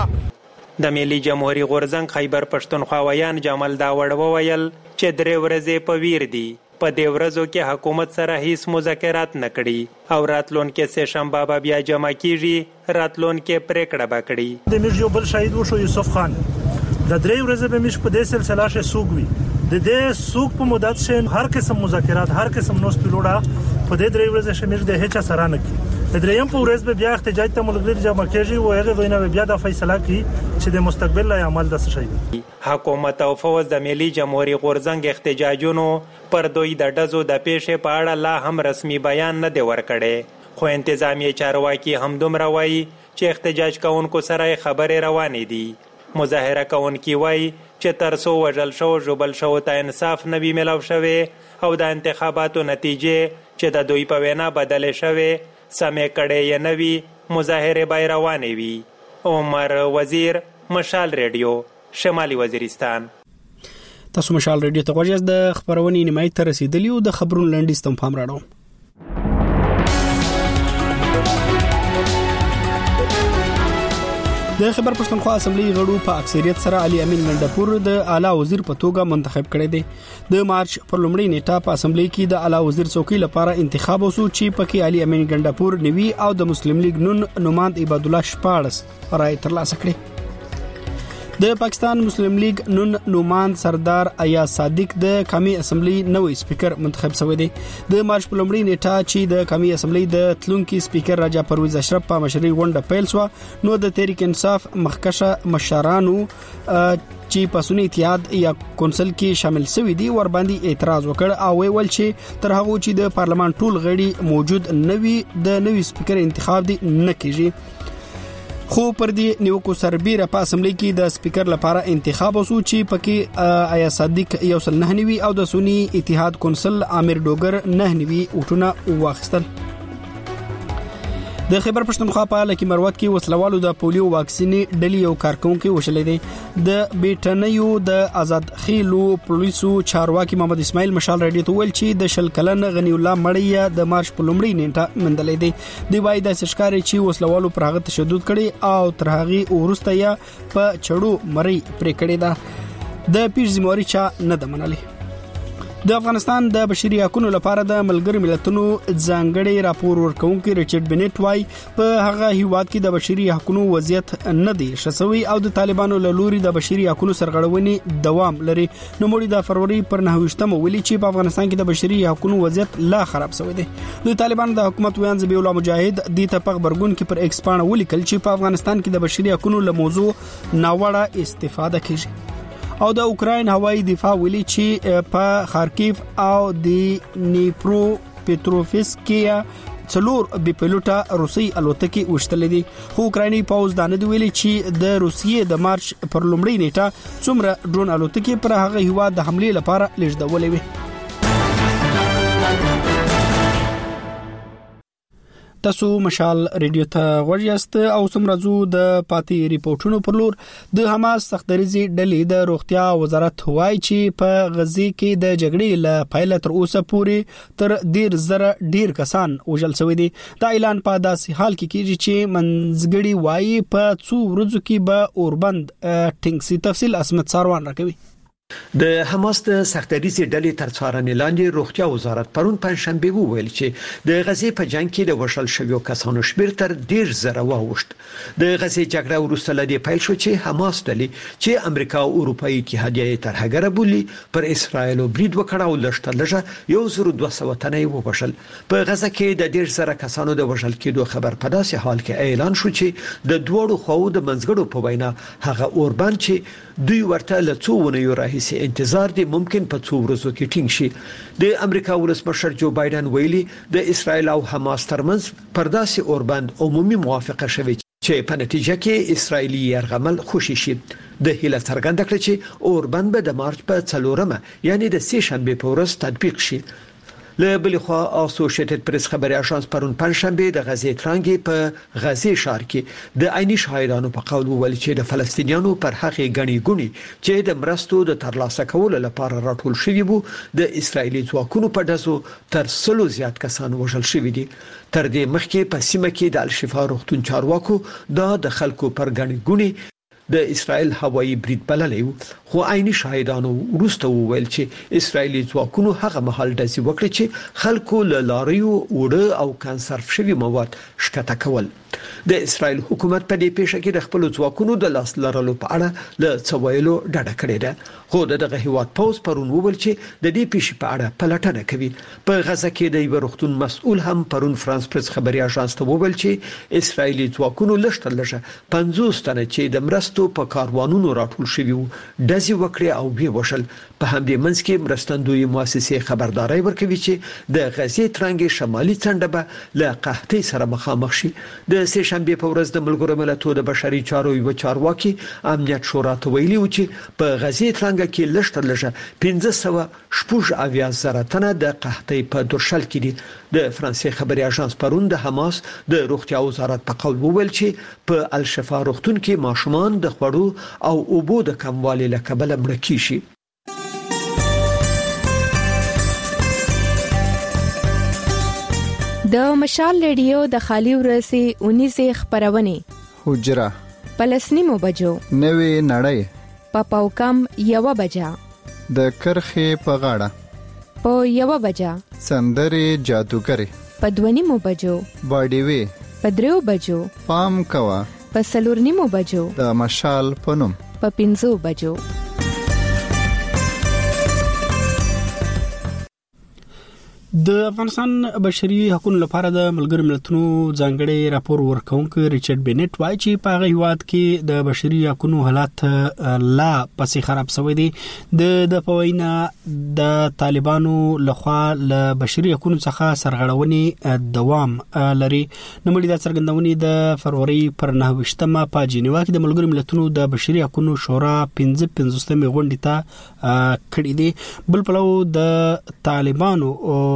د ملي جمهوریت غورځنګ خیبر پښتونخوا ویان جمال داوړ وویل چې درې ورځې په ویر دي. په دې ورځو کې حکومت سره هیڅ مذاکرات نه کړي او راتلونکي سه شنبه به بیا جمع کیږي، راتلونکي پریکړه به کړي. د میرجو بل شهید وشو یوسف خان د درې ورځې به مش په دې سلسله شه سوګوي د دې سوق په مدت شه هر قسم مذاکرات هر قسم نوس پیلوړه په دې درې ورځې شه مش د هیڅ سره نه کی. د دریم په ورځ به بیا احتجاج ته ملګری جمع کیږي او هغه وینا بیا د فیصله کی چې د مستقبل لای عمل د څه شي. حکومت او فوج د ملي جمهوریت غورځنګ احتجاجونو پر دوی د ډزو د پیښې په اړه لا هم رسمي بیان نه دی ورکړی، خو انتظامی چارواکي هم دومره وایي چې احتجاج کوونکو سره خبرې روانې دي. مظاهره کوونکي وایي چې تر څو وژل شو ژوبل شو ته انصاف نه وي ملو شوی او د انتخاباتو نتیجې چې د دوی په وینا بدلې شوې سمې کړې یې نه وي مظاهرې به روانې وي. عمر وزیر، مشال ریډیو، شمالي وزیرستان. تاسو مشال ریډیو ته غوږ یاست. د خبرونې نیمایي ته رسیدلی او د خبرونو لنډیز ته پام راړو. د خبر پښتونخوا اسمبلی غړو په اکثریت سره علي امین ګندپور د اعلی وزیر په توګه منتخب کړی دی. د مارچ پر لومړۍ نیټه په اسمبلی کې د اعلی وزیر څوکۍ لپاره انتخاب وشو چې پکې علي امین ګندپور نیوي او د مسلم لیگ نون نوماند عباد الله شپاړس رائے ترلاسه کړې. د پاکستان مسلم لیگ نون نوماند سردار ایاز صادق د قومي اسمبلی نوې سپیکر منتخب شوی دی. د مارچ په لومړۍ نیټه چې د قومي اسمبلی د تلونکي سپیکر راجا پرویز اشرف په مشرۍ غونډه پیل شو نو د تحریک انصاف مخکشه مشرانو چې په سنی اتحاد یا کونسل کې شامل شوی دي ور باندې اعتراض وکړ او ویل چې تر هغه چې د پارلمان ټول غړي موجود نوي د نوي سپیکر انتخاب دي نه کیږي. خو پر دې نیوکو سربیره په اسمبلی کې د سپیکر لپاره انتخاب وشو چې پکې ایاز صادق یو سل نه نیوي او د سنی اتحاد کونسل عامر ډوګر نه نیوي وټونه واخیستل. د خیبر پښتونخوا په لکی مروت کې وسلوالو د پولیو واکسینې ډلې یو کارکونکو وشلې دي. د بیټنیو د آزاد خیلو پولیسو چارواکي محمد اسماعیل مشال ریډیو ته ویل چې د شل کلن غنی الله مړی د مارچ په لومړۍ نیټه مندلې دي. دی وایي د سشکاري چې وسلوالو پر هغه تشدد کړي او تر هغه ورسته یې په چړو مری پرې کړی ده. د پیش زموري چا نه د منلې. د افغانستان د بشري حقوقو لپاره د ملګری ملتونو ځانګړي راپور ورکونکي ریچارډ بنټ وای په هغه هیواد کې د بشري حقوقو وضعیت نه دی شسوي او د طالبانو له لوري د بشري حقوقو سرغړونې دوام لري. نو مړي د فروری پر نهويشتمه ویلي چې په افغانستان کې د بشري حقوقو وضعیت لا خراب شوی دی. د طالبانو د حکومت ویان زبیح الله مجاهد د تپغ برګون کې پر ایکس پاڼه ولیکل چې په افغانستان کې د بشري حقوقو له موضوع ناوړه استفاده کیږي. او د اوکراین هوایي دفاع ویلي چې په خارکیف او د نیپرو پټروفسک کې څلور بي پيلوټه روسي الوتکې وشتلې دي. خو اوکرایني پوز دانه دی ویلي چې د روسیې د مارچ پر لومړۍ نیټه څومره ډرون الوتکې پر هغه هیواد د حمله لپاره لېږدولې وي. تاسو مشال ریډیو ته غوږ یاست او سمرازو د پاتې ریپورتونو پر لور. د حماس سختدریزي ډلې د روغتیا وزارت وایي چې په غزه کې د جګړې له پیل تر اوسه پورې تر ډیر زره ډیر کسان وژل شوی دي. دا اعلان په داسې حال کې کیږي چې منځګړي وایي په څو ورځو کې به اوربند ټینګسي. تفصیل اسمت ساروان راکوي. د حماس د سختدریزي ډلې تر څارنې لاندې روغتیا وزارت پرون پنځشنبه وویل چې د غزې په جنگ کې د وشل شویو کسانو شمېر تر ډیر زره واوښت. د غزې جګړه وروسته لدی پیل شو چې حماس ډلې چې امریکا او اروپאי اتحادیه تر هغه بولی پر اسرایل برید وکړ او لشته لږه یو زر دوه سوه تنه وبشل. په غزه کې د ډیر زره کسانو د وشل کېدو خبر په داسې حال کې اعلان شو چې د دوړو خواو د منځګړو په وینا هغه اوربند چې دوی ورته له څو ونیو راهیسي انتظار دي ممکن په څو ورځو کې ټینګ شي. د امریکا ولسمشر جو بایدن ویلي د اسرایل او حماس ترمنځ پر داسې اوربند عمومي موافقه شوه چې په نتیجه کې اسرایلی يرغمل خوشي شي. د هیله څرګنده کړه چې اوربند به د مارچ په څلورمه یعنی د سه شنبه په ورځ تطبیق شي. له بل خوا اسوسییټډ پریس خبري اژانس پرون پنځشنبه د غزې ترانګي په غزې ښار کې د عیني شاهدانو په قول وویل چې د فلسطینیانو پر هغه غني ګونی چې د مرستو د ترلاسه کولو لپاره راټول شوی وو د اسرایلی ځواکونو په دزو تر سلو زیات کسان وژل شوی دي. تر دې مخکې په سیمه کې د الشفا روغتون چارواکو دا د خلکو پر غني ګونی د اسرائیل هوایي برید بللې. خو عیني شاهدانو وروسته وویل چې اسرایلی ځواکونو هغه مهال داسې وکړي چې خلکو له لاریو وړه او کانسرف شوی مواد شکته کول. د اسرائیل حکومت په دې پیښه کې د خپل ځواکونو د لاس لرلو په اړه له څویلو ډډه کړې ده. خو دغه هیواد پوز پرون وویل چې د دې پیښې په اړه پلټنه کوي. په غزه کې د یو روغتون مسؤل هم پرون فرانس پریس خبري اژانس ته وویل چې اسرایلی ځواکونو لشتل لږه پنځوس تنه چې د مرستو مرستو په کاروانونو راټول شوي وو، ډزې وکړې او وی وشل. په همدې منځ کې مرستندوی مؤسسې خبرداري ورکوي چې د غزې ترنګ شمالي څنډه به له قحطۍ سره مخامخ شي. د سه شنبه په ورځ د ملګرو ملتونو د بشري چارو یو چارواکي امنیت شورا ته ویلي و چې په غزې ترنګ کې لږ تر لږه پنځه سوه شپږ اویا زره تنه د قحطۍ په درشل کې دي. د فرانسې خبري اژانس پرون د حماس د روغتیا وزارت په قول وویل چې په الشفا روغتون کې ماشومان د خوړو او اوبو د کموالي له کبله مړه کیږي. د مشال ریډیو د خالي ورسي اونیزه خبرونه حجره پلسنیمو بجو نوې نړۍ په پاوکم یو بجا د کرخه په غاړه په یو بجا سندري جادوګری په دونیمو بجو باډي وی په درو بجو پام کوا په سلورنیمو بجو د مشال پنوم په پنځو بجو. د افغانستان بشري حقوقو لپاره د ملګرو ملتونو ځانګړي راپور ورکونکو ریچارډ بینټ وایي چې په هغه هیواد کې د بشري حقوقو حالات لا پسې خراب شوی دي. د د پوینا د طالبانو لخوا له بشري حقوقو څخه سرغړونې دوام لري. نوموړي د څرګندونې د فروری پر نهه ویشتمه په جنیوا کې د ملګرو ملتونو د بشري حقوقو شورا پنځه پنځوستمې غونډې ته کړې دي. بل پلو د طالبانو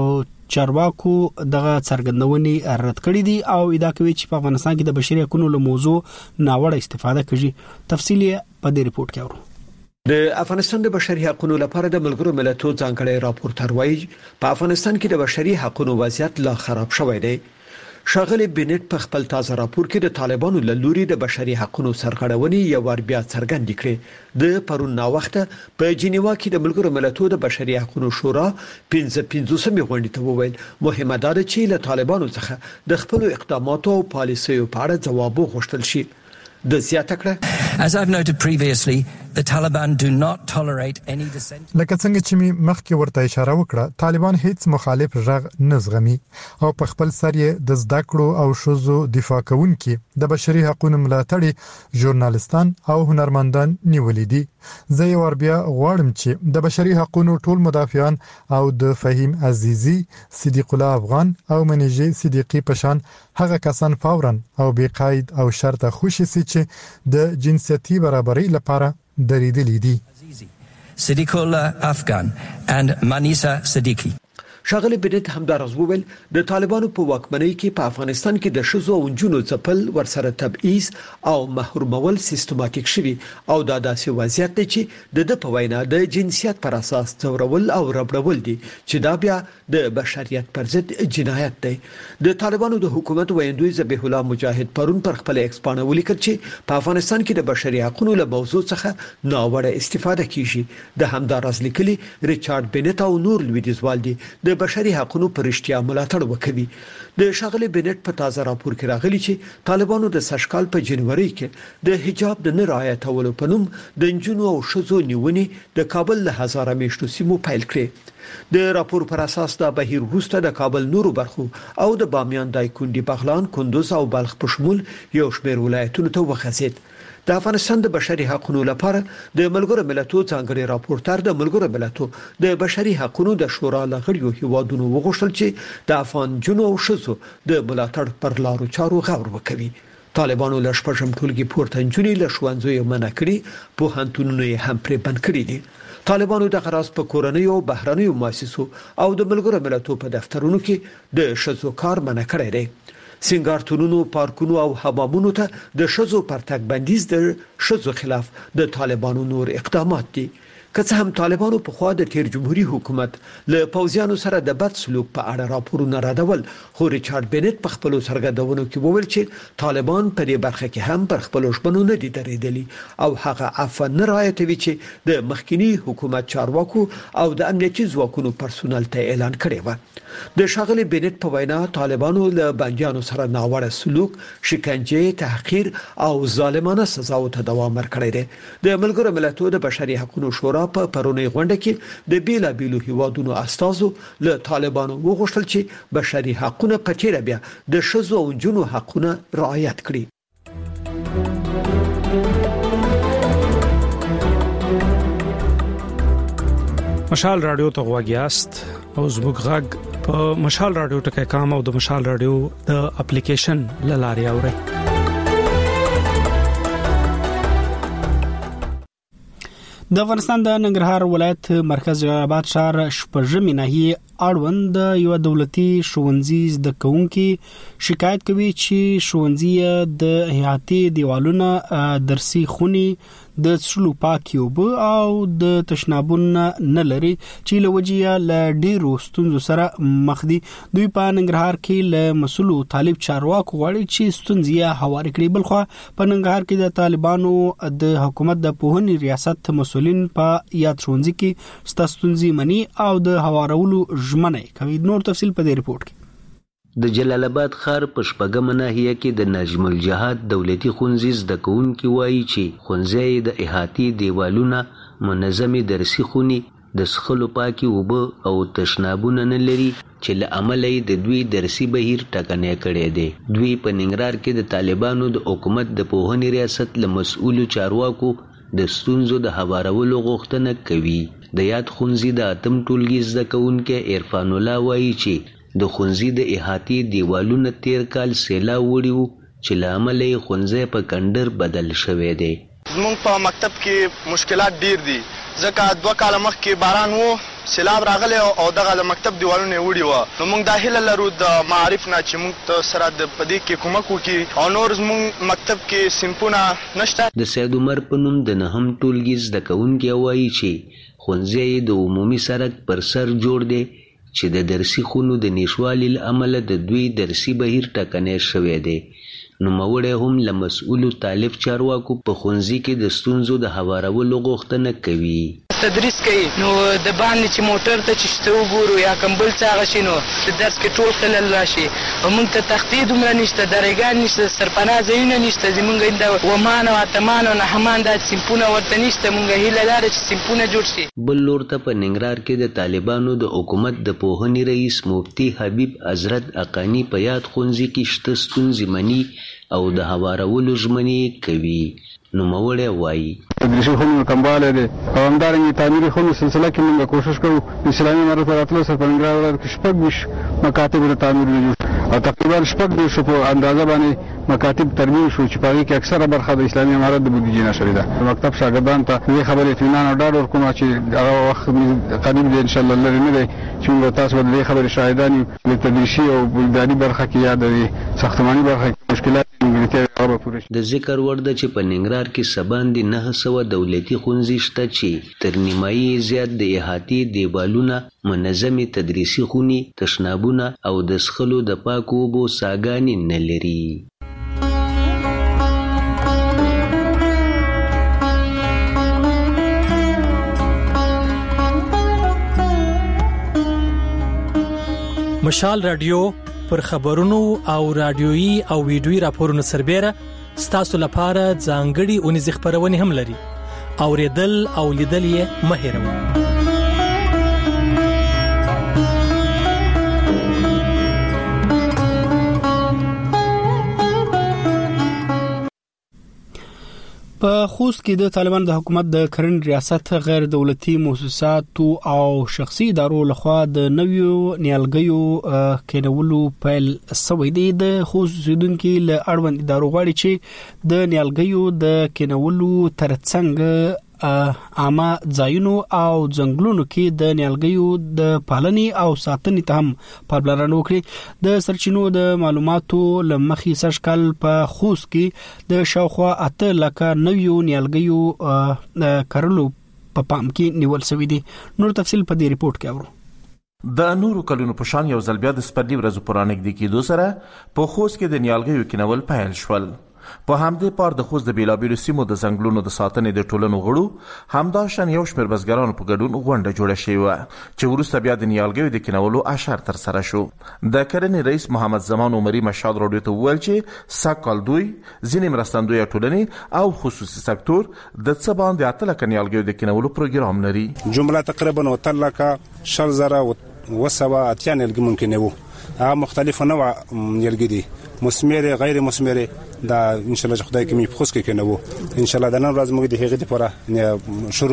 چارواکو دغه څرګندونې رد کړې دي او ادعا کوي چې په افغانستان کې د بشري حقوقو له موضوع ناوړه استفاده کوي. تفصیلی په دې ریپورت کې اورو. د افغانستان د بشري حقوقو لپاره د ملګرو ملتونو ځانګړي راپورټر وایي په افغانستان کې د بشري حقوقو وضعیت لا خراب شوی دی. ښاغلی بینټ په خپل تازه راپور کې د طالبانو له لوري د بشري حقوقو سرغړونې یو ور بیا څرګندې کړې. د پرون نا وخت په جنیوا کې د ملګرو ملتونو د بشري حقوقو شورا پنځه پنځوسمې غونډې ته وویل مهمه ده چې له طالبانو څخه د خپل اقداماتو او پالیسیو په اړه ځواب وغوښتل شي. د زیاته کړه As I've noted previously, the Taliban do not tolerate any dissent. لکه څنګه چې می مخکې ورته اشاره وکړه، طالبان هیڅ مخالف ژغ نه زغمي او په خپل سر یې د زده کړو او شوزو دفاع کوونکي د بشري حقوقو ملاتړي ژورنالستان او هنرمندان نیولې دي. زه یو ور بیا غواړم چې د بشري حقوقو ټول مدافعان او د فهیم عزیزی، صدیق الله افغان او منیجه صدیقی پشان هغه کسان فورا او بې قید او شرط خوشي سي چې د جنسيتي برابرۍ لپاره درېدلې دي. صدیق الله افغان and Manisa Siddiqui. ښاغلی بینټ همدارس وویل د طالبانو په واکمنۍ کې په افغانستان کې د ښځو او نجونو ځپل ورسره تبعیض او محرومول سیستماتیک شوي او دا داسې وضعیت دی چې د د په وینا د جنسیت پر اساس ځورول او ربړول دي چې دا بیا د بشریت پر ضد جنایت دی. د طالبانو د حکومت ویندوی ذبیح الله مجاهد پرون پر خپل ایکس پاڼه ولیکل چې په افغانستان کې د بشري حقوقو له موضوع څخه ناوړه استفاده کیږي. د همدارس لیکلي ریچارډ بینټ او نور لویدیزوال دي د بشري حقوقو پرشتیا ملاتړ وکوي. د ښاغلي بینټ په تازه راپور کې راغلي چې طالبانو د سشکال په جنوري کې د حجاب د نه رعایتولو په نوم د نجونو او ښځو نیونې د کابل له هزاره میشتو سیمو پیل کړې. د راپور پر اساس دا بهیر وروسته د کابل نورو برخو او د بامیان، دایکنډي، بغلان، کندوز او بلخ په شمول یو شمېر ولایتونو ته وخزید. د افغانستان د بشري حقوقو لپاره د ملګرو ملتونو ځانګړي راپورټر د ملګرو ملتونو د بشري حقوقو د شورا لغړیو هیوادونو وغوښتل چې د افغان جنو او شذو د ملاتړ پر لارو چارو غور وکړي. طالبانو له شپږم ټولګي پورته نجونې له ښوونځیو منع کړي، پوهنتونونه یې هم پرې بند کړي دي. طالبانو د غراس په کورنۍ او بهرنیو مؤسسو او د ملګرو ملتونو په دفترونو کې د شذو کار منع کړی دی. سنگارتونونو، پارکونو او حمامونو ته د شذو پرتګ بندیز د شذو خلاف د طالبانو نور اقدامات دي. که څه هم طالبانو په خوا د تیر جمهوریت حکومت له پوځیانو سره د بد سلوک په اړه راپورونه راډول، خو ریچارډ بینټ په خپل سرګردونو کې وویل چې طالبان په دې برخه کې هم پر خپل ژمنو نه دي درېدلي او هغه عفو نه رعایتوي چې د مخکنی حکومت چارواکو او د امنیتي ځواکونو پرسونل ته اعلان کړی و. د ښاغلي بینټ په وینا طالبانو له بندیانو سره ناوړه سلوک، شکنجه، تحقیر او ظالمانه سزاو ته دوام ورکړی دی. د ملګرو ملتونو د بشري حقوقو شورا په پرونی غونډه کې د بیلابیلو هیوادونو استازو له طالبانو وغوښتل چې بشري حقوقو په تیر بیا د ښځو او نجونو حقوقونه رعایت کړي. مشال رادیو ته غواګیاست او زموږ غږ په مشال رادیو ټکي کام او د مشال رادیو د اپلیکیشن لاري اوري. د افغانستان د ننګرهار ولایت مرکز جلال شهر شپږمې ناحیه اړوند یو دولتي ښوونځي د کوونکي شکایت کوي چې ښوونځي د احاطې دیوالونه درسي خوني د څلو پاکي وب او د تشنابون نه لري چې لوجیا ل ډیرو ستونزو سره مخ دي. دوی په ننګرهار کې ل مسلو طالب چارواکو غواړي چې ستونزې هواري کړي. بلخو په ننګرهار کې د طالبانو د حکومت د پوهنې ریاست مسولین په یاد ښوونځي کې ستاسو منی او د هوارولو ژمنه کوي. نور تفصيل په دې رپورت کې. د جلال آباد ښار په شپږمه ناحیه کې د نجم الجهاد دولتي ښوونځي زده کوونکي وایي چې ښوونځي د احاطې دیوالونه منظمې درسي خونې د څښلو پاکي اوبه او تشنابونه نه لري چې له امله یې د دوی درسي بهیر ټکنی کړی دی. دوی په ننګرهار کې د طالبانو د حکومت د پوهنې ریاست له مسؤلو چارواکو د ستونزو د هوارولو غوښتنه کوي. د یاد ښوونځي د اتم ټولګي زده کوونکی عرفان الله وایي چې د ښوونځي د احاطې دیوالونه تیر کال سیلاب وړي وو چې له امله یې ښوونځی په کندر بدل شوی دی. زموږ په مکتب کې مشکلات ډیر دي ځکه دوه کاله مخکې باران وو، سیلاب راغلی او دغه د مکتب دیوالونه وړي وو. نو موږ دا هیله لرو د معارف نه چې موږ ته سره د پدې کې کومک وکړي او نور زموږ مکتب کې سیمپونه نشته. د سید عمر په نوم د نهم ټولګي زده کوونکی وایي چې ښوونځی د عمومي سړک پر سر جوړ دی چې د درسي خونو د نشوالي له امله د دوی درسي بهیر ټکنی شوی دی. نوموړی هم له مسؤلو طالب چارواکو په ښوونځي کې د ستونزو د هوارولو غوښتنه کوي. تدریس کوي نو د باندې چې موټر ته چې شته وګورو یا کمبل څه هغه شي نو د درس کې ټول خلل راشي او موږ ته تختې دومره نشته، درېګان نشته، سرپناه ځایونه نشته. زموږ د ومان او اتمان او نحمان دا سیمپونه ورته نشته. موږ هیله لرو چې سیمپونه جوړ شي. بل لور ته په ننګرهار کې د طالبانو د حکومت د پوهنې رئیس مفتي حبیب حضرت اقانی په یاد ښوونځي کې شته ستونزې مني او د هوارولو ژمنې کوي. نوموړی وایي تدریسي خونو کموالی دی او همدارنګه تعمیري خونو سلسله کې موږ کوشش کوو د اسلامي امارت په راتلو سره په ننګرهار ولایت کې شپږ ویشت مکاتب د تعمیر جوړ او تقریبا شپږ دېرشو په اندازه باندې مکاتب ترمیم شو چې په هغې کې اکثره برخه د اسلامي امارت د بودیجې نه شوې ده. مکتب شاګردانو ته دې خبرې اطمینان او ډاډ ورکوم چې هغه وخت قریب دی انشاءالله لرې نه دی چې موږ تاسو به د دې خبرې شاهدان یو. د تدریسي او بلداني برخه کې یا د ساختماني برخه کې مشکلات د ذکر وړ ده چې په ننګرهار کې سباندې نهه سوه دولتي ښوونځي شته چې تر نیمایي زیات د احاطې دیوالونه، منظمې تدریسي خونې، تشنابونه او د څښلو د پاکو اوبو څاګانې نه لري. مشال رادیو پر خبرونو او رادیويي او ویډیويي راپورونو سربېره ستاسو لپاره ځانګړي اونیز خبرونه هم لري. اوریدل او لیدل یې مه هېروئ. په خوست کې د طالبان د حکومت د کرن ریاست غیر دولتي مؤسساتو او شخصي ادارو لخوا د نویو نیالګیو کېنولو پیل شوی دی. د خوست اوسیدونکو له اړوند ادارو غواړي چې د نیالګیو د کېنولو ترڅنګ عامه ځایونو او ځنګلونو کې د نیالګیو د پالنې او ساتنې ته هم پاملرنه وکړي. د سرچینو د معلوماتو لمخې سږکال په خوست کې د شاوخوا اته لکه نویو نیالګیو کرلو په پام کې نیول شوی دی. نور تفصیل په دې ریپورت کې اورو. د نورو کلونو په شان یو ځل بیا د سپرلي ورځو پر نږدې کېدو سره په خوست کې د نیالګیو کینول پیل شول. په همدې پار د خوست د بیلابیلو سیمو د ځنګلونو د ساتنې د ټولنو غړو همداشان یو شمېر بزګرانو په ګډون غونډه جوړه شوې وه چې وروسته بیا د نیالګیو د کینولو اشر ترسره شو. د کرنې رئیس محمد زمان عمري مشال راډیو ته وویل چې سږکال دوی ځینې مرستندویه ټولنې او خصوصي سکتور د څه باندې اته لکه نیالګیو د کینولو پروګرام لري. جمله تقریبا اوته لکه شل زره وسوه اتیا نیالګي ممکن وو. هغه مختلف نوع نیالګي دي، مثمره غیر مثمره. دا ان شاء الله خدای کې می خوښ کې کنه وو ان شاء الله د نن ورځ موږ د هغې لپاره شروع وکړو.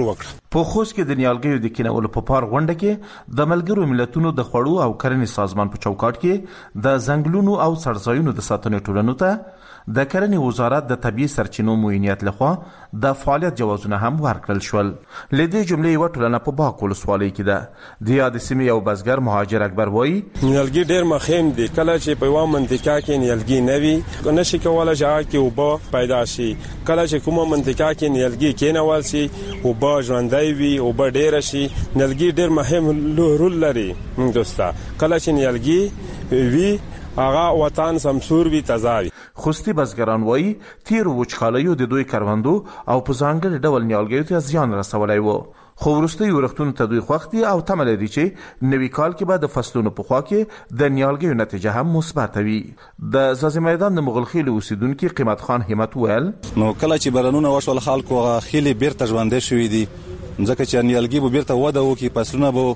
په خوست کې د نیالګیو د کینولو په پار غونډه کې د ملګرو ملتونو د خوړو او کرنې سازمان په چوکاټ کې د ځنګلونو او څړځایونو د ساتنې ټولنو ته د کرنې وزارت د طبي سرچینو موینیت لخوا د فعالیت جوازونه هم ورکړل شول. لدې جملې یو ټولنه په باک ولسوالۍ کې ده. د یاد سیمې یو بزګر مهاجر اکبر وایي نیالګي ډېر مخیم دي. کله چې په یوه منطقه کې نیالګي نه وي نشي کولی چې هغه کې اوبه پیدا شي. کله چې کومه منطقه کې نیالګي کېنول شي اوبه ژوندی وي اوبه ډېره شي. نیالګي ډېر مهم رول لري. موږ دوسته کله چې نیالګي وي هغه وطن سمسور وي تازه وي. خوستي بزګران وایي تیرو وچکالیو د دوی کروندو او په ځانګړي ډول نیالګیو ته زیان رسولی و، خو وروستیو ورښتونو ته دوی خوښ دي او تمه لري چې نوي کال کې به د فصلونو په خوا کې د نیالګیو نتیجه هم مثبته وي. د ځاځي میدان د مغلخیلو اوسیدونکي قیمت خان همت ویل نو کله چې بارانونه وشول خلکو هغه خیلې بیرته ژوندی شوي دي ځکه چې نیالګي به بیرته وده وکړي فصلونه به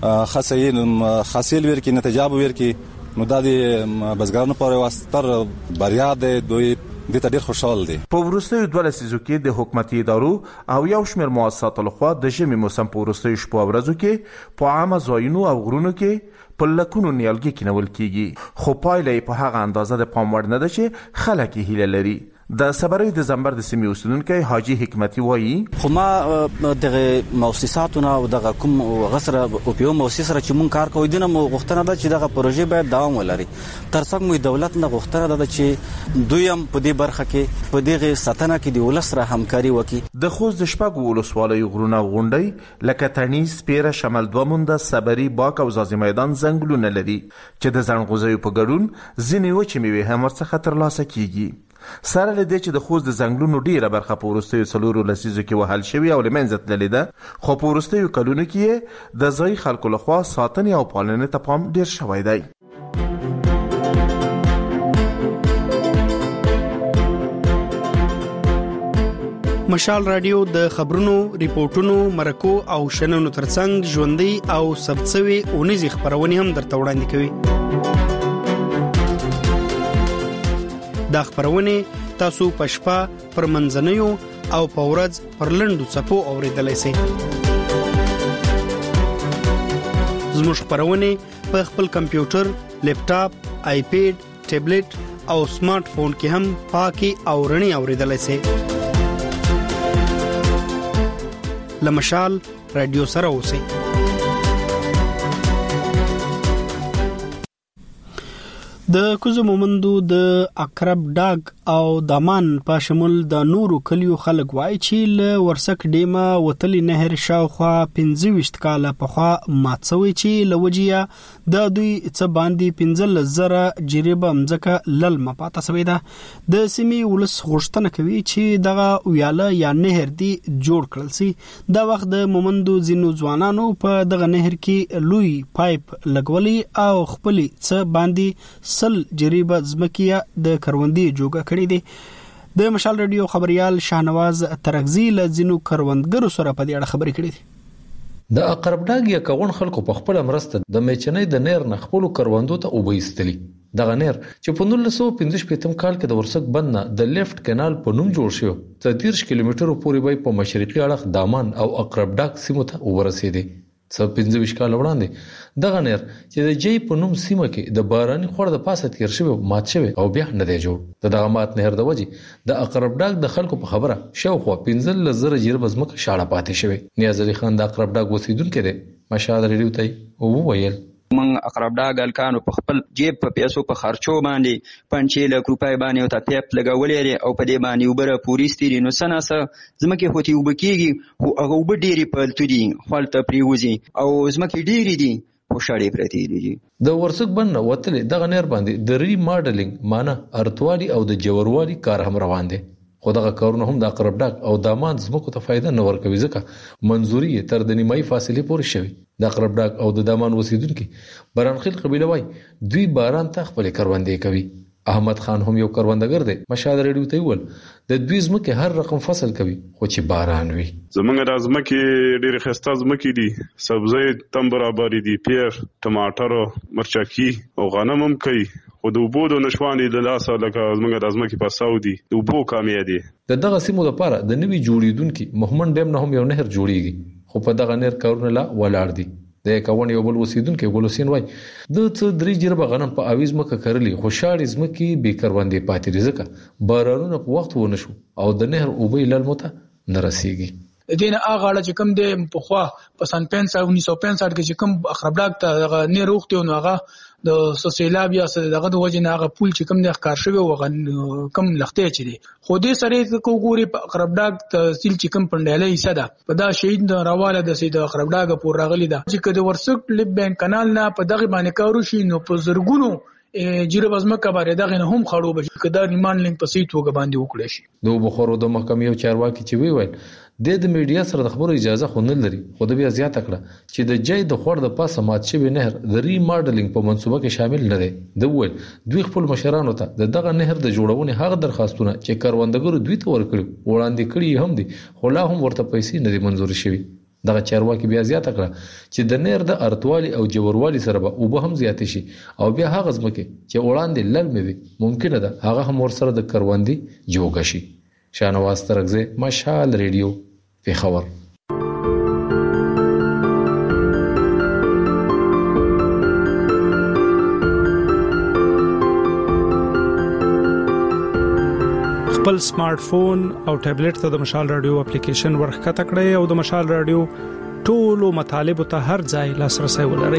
ښه حاصل ورکړي نتیجه به ورکړي. نو دا د بزګرانو پر واسطر بریا ده دوی د ته ډیر خوشاله دي. په وروستیو دوه لسیزو کې د حکومتي ادارو او یو شمېر مؤسساتو لخوا د ژمي موسم په وروستیو شپو او ورځو کې په عامه ځایونو او غرونو کې په لکونو نیالګي کینول کیږي، خو پایله یې په هغه اندازه د پام وړ نه ده چې خلک یې هیله لري. د صبرۍ د زمبر د سیمې اوسیدونکی حاجي حکمتي وایي خو ما دغه مؤسساتونه او دغه کوم غسره او په مؤسسه سره چې مونږ کار کوو دنه مو غوښتنه ده چې دغه پروژې باید دوام ولري. تر څنګ مو دولت نه غوښتنه ده چې دوی هم په دې برخه کې په دغه ساتنه کې د ولس سره همکاري وکړي. د خوست د شپږو ولسوالیو غرونه غونډۍ لکه تڼي سپیره شمال دوه مونده صبري باک او ځاځي میدان ځنګلونه لري چې د ځنغوزیو په ګډون ځینې وچې میوې هم ورڅخه ترلاسه کیږي. سره له دې چې د خوست د ځنګلونو ډیره برخه په وروستیو څلورو لسیزو کې وهل شوې او له منځه تللې ده، خو په وروستیو کلونو کې د ځایي خلکو لخوا ساتنې او پالنې ته پام ډیر شوی دی. مشال رادیو د خبرونو، ریپورتونو، مرکو او شننو ترڅنګ ژوندۍ او ثبتسوي اونیزي خبرونه هم درته وړاندې کوي. دا خبرونه تاسو په شپه پر منځنیو او په ورځ پر لنډو څپو اوریدلای شئ. زموږ خبرونه په خپل کمپیوټر، لیپټاپ، آیپیډ، ټابلیټ او سمارټ فون کې هم پاکي او رڼي اوریدلای شئ. لمشال رادیو سره اوسئ. د کوزو مومندو د اقرب ډاګ او دامان په شمول د نورو کلیو خلک وایي چې له ورسک ډیمه وتلی نهر شاوخوا پنځه ویشت کاله پخوا ماتسوي چې لوجیا د دوی څه باندې پنځل زره جریبه مځکه لل مپاته سوي ده. د سیمې ولس غوښتنه کوي چې دغه ویاله یا نهر دی جوړ کړل سي. دا وخت د مومندو زینو ځوانانو په دغه نهر کې لوی پایپ لګولي او خپل څه باندې سل جریبه زمکیه د کروندې جوګه کړې دي. د مشال رادیو خبريال شاهنواز ترغزی له زینو کروندګرو سره په دې اړه خبرې کړې دي. د اقرب ډاګ یا کون خلکو په خپل مرسته د میچنې د نیر نه خپل کروندو ته وبېستلی. دغه نیر چې په نولس سوه پنځه شپږم کال کې د ورسک بند نه د لیفت کانال په نوم جوړ شو، تر دېرش کیلومترو پورې به په مشرقي اړخ دامان او اقرب ډاګ سیمو ته ورسېدي. څه پنځه ویشت کال وړاندې دغه نیر چې د جې په نوم سیمه کې د باراني خور د پاسه تیر شوی مات شوی او بیا نه دی جوړ. د دغه مات نهر د وجې د اقرب ډاګ د خلکو په خبره شاوخوا پنځه زره جریبه ځمکه شاړه پاتې شوی. نیاز علي خان د اقرب ډاګ اوسیدونکی دی. مشال رادیو ته وویل من اقرب ډاګ الکانو په خپل جیب په پیسو په خرچو باندې پنځه لک روپۍ باندې او ته پیپ لګولې لري او په دې باندې وبره پوریستي نو سناسه زمکه هوتي وبکیږي او هغه وب ډېری پلتو دي خپل پریوزي او زمکه ډېری دي په شاړې پرتی دي. د ورسک بند وتلې دغه نیر باندې د ری ماډلینګ معنی ارتوالي او د جوړوالي کار هم روان دي، خو دغه کارونه هم د اقرب ډاګ او دامان زمکو ته فائدہ نه ورکوي ځکه منځوري تر د نیمایي فاصله پورې شوی. د اقرب ډاګ او د دامان اوسیدونکي برانخیل قبیله وای دوی باران ته خپل کروندې کوي. احمد خان هم یو کروندګر دی. مشال رادیو ته ویل د دوی زمکه هر رقم فصل کوي خو چې باران وي. زمونږ د زمکه ډېر خسته زمکه دي، سبزی تم برابر دي، پیر، ټماټر، مرچکی او غنم هم کوي. خو د اوبو د نشوانې د لاسه لکه زمونږ د زمکه په ساو دي د اوبو کمی دي. د دغه سیمو لپاره د نوي جوړیدونکو مهمن ډیم نه هم یو نهر جوړیږي، خو په دغه نیر کارونه لا ولاړ دي. د کاون یو بل وسیدونکو ګلوسین وای د څه درې جربه غنم په اویز مکه کرلی خوشاړي زمکي به کروندې پاتې رزقه بارانونه په وخت ونه شو او د نهر او به لالموته نرسيږي. دین هغه اړه چې کوم د په خوا په سن پنځه انیس سو پنځه کې چې کوم اخربلاک ته نه روغتي او هغه د سوسیلاب یا دغه د وجه نه هغه پول چې کوم د ښکار شوی او کم لختې چي دي خو دې سره کو ګوري په اخربلاک تحصیل چې کوم پنداله یې صدا په دا شهید د راواله د سید اخربلاک پور راغلی دا چې کده ورسک لب بین کانال نه په دغه باندې کارو شي نو په زرګونو جیره بزمکه باندې دغه نه هم خړو به کده ریمان لینک په سي توګه باندې وکړي شي. دوه بخورو د محکمې او چارواکي چې وی ویل د د میډیا سره د خبرو اجازه خو نه لري خو د بیا زیات کړه چې د جای د خور د پاسه مات شوی نهر د ری ماډلینګ په منصوبه کې شامل نه دی. د ویل دوی خپل مشرانو ته د دغه نهر د جوړونې هغه درخواستونه چې کاروندګرو دوی ته ورکړي وړاندې کړي هم دي خو لا هم ورته پیسې نه دي منزور شوي. دغه چارواکي بیا زیات کړه چې د نهر د ارتوالي او جوړوالي سره به او به هم زیات شي او بیا هغه ځمکه چې وړاندې لړمې وي ممکنه ده هغه هم ور سره د کروندې جوړ شي. شانواز ترغزه مشال ریډیو پیښور. خپل سمارټ فون او ټابلیټ ته د مشال رادیو اپلیکیشن ورخکته کړئ او د مشال رادیو ټولو مطالب ته هر ځای لاسرسي ولرئ.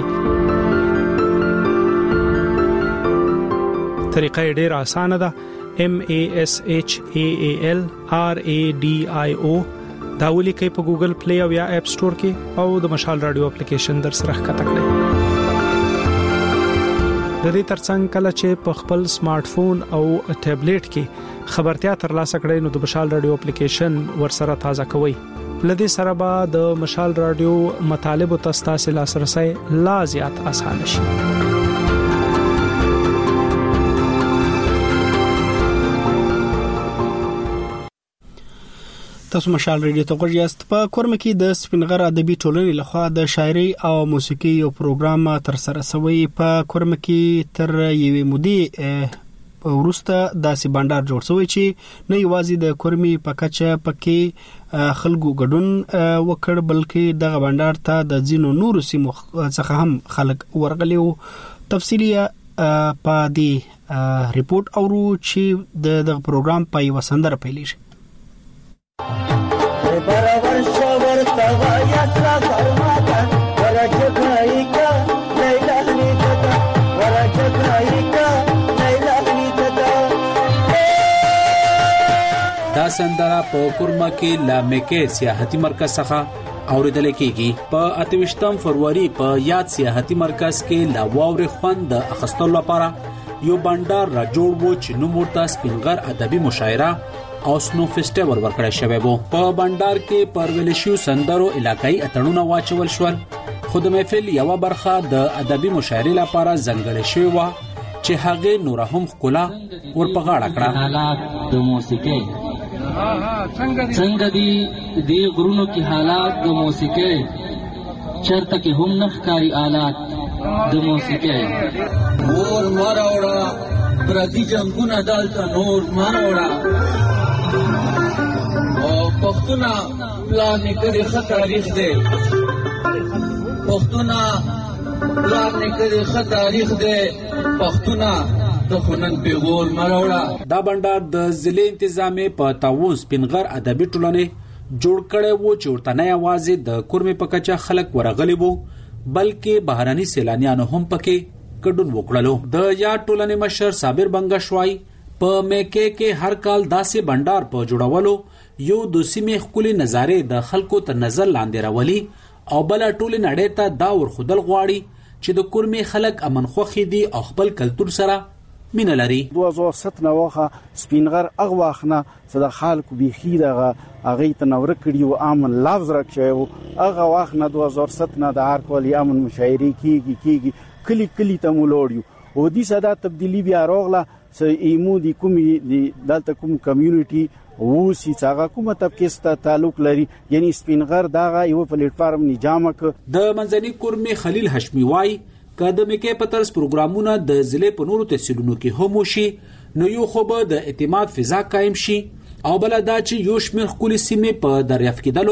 طریقه ډیره اسانه ده. M A S H A A L R A D I O دا ولیکئ په ګوګل پلی او یا اپ سٹور کې او د مشال رادیو اپلیکیشن در سره ښکته کړئ. د دې ترڅنګ کله چې په خپل سمارټ فون او ټابلیټ کې خبرتیا ترلاسه کړئ نو د مشال رادیو اپلیکیشن ورسره تازه کوئ. لدې سره به د مشال رادیو مطالب او تاسو لاسرسي لا زیات اسانه شي. تاسو مشال ریډیو ته غوږ یاست. په کورم کې د سپینغر ادبي ټولنې لخوا د شاعري او موسیقي یو پروګرام تر سره شوی. په کورم کې تر یوې مودې ورسته داسې بندر جوړ شوی چې نه یوازې د کورمي په کچه پکې خلکو ګډون وکړ بلکې دغه بندر ته د ځینو نورو سیمو څخه هم خلک ورغلي وو. تفصیلی په دې ریپورت اورو چې د دغه پروګرام په یو سندره پیلېږي. برابر شاور توا یاسلا فرماتا ورجګای کا لیلا لیدا ورجګای کا لیلا لیدا. دا سندره په کورما کې لامکه سیاحتي مرکز څخه اوریدل کېږي. په اتوشتم فروری په یاد سیاحتي مرکز کې لا واوري خوند د اخستلو لپاره یو بندر را جوړ وو چې نو مرتا سپینغر ادبي مشاعره او سنو فیسټیوال ورکړی شوی وو. په بندر کې پرولشیو سندرو علاقائی اتړونه واچول شول خو د محفل یو برخه د ادبي مشاعرې لپاره ځانګړې شوی و چې هغه نور هم خلا ورپغاړه کړه. حالات د موسیقي څنګه دي د غرونو کې حالات د موسیقي چرته کې هم نخکاری آلات د موسیقي اور ماراوړه پردي جنگونه دالته نور ماراوړه او پښتونه پلان کړي خطر تاریخ دی پښتونه پلان کړي خطر تاریخ دی پښتونه د خنن پیغور مراوړه. دا بندر د ضلع انتظامی په تعاون سپینغر ادبي ټولنې جوړ کړي وو چې ورته نه یوازې د کورمې په کچه خلک ورغلي وو بلکې بهراني سیلانیانو هم پکې ګډون وکړلو. د یا ټولنې مشر صابر بنگشوای په میکه کې هر کال داسې بندر په جوړولو یو د سیمې خولي نظاره د خلکو ته نظر لاندې راولي او بل ټول نړۍ ته دا ورخدل غواړي چې د کورمې خلک امن خوخي دي او خپل کلتور سره مینه لري. دوه هزار سته واخه سپینغر اغه واخنه صد خلکو بيخي دغه اغه ته نور کړي او امن لفظ راکښو اغه واخنه دوه هزار سته د هر کال امن مشاعري کیږي کیږي کلی کلی ته مولوړیو او دې صدا تبدیلی بیا راغله س ایمو دی کومي دی دلته کوم کمیونټي وو سي څنګه کومه طبقه ست تعلق لري یعنی سپینغر دغه یو پلیټ فارم نظام ک د منځني کورمي خلیل هشمی وای کدمه کې پترس پروګرامونه د ضلع په نورو تحصیلونو کې هم شي نو یو خو به د اعتماد فضا قائم شي او بل دا چې یو شمېر خولي سیمه په دریافت کېدلو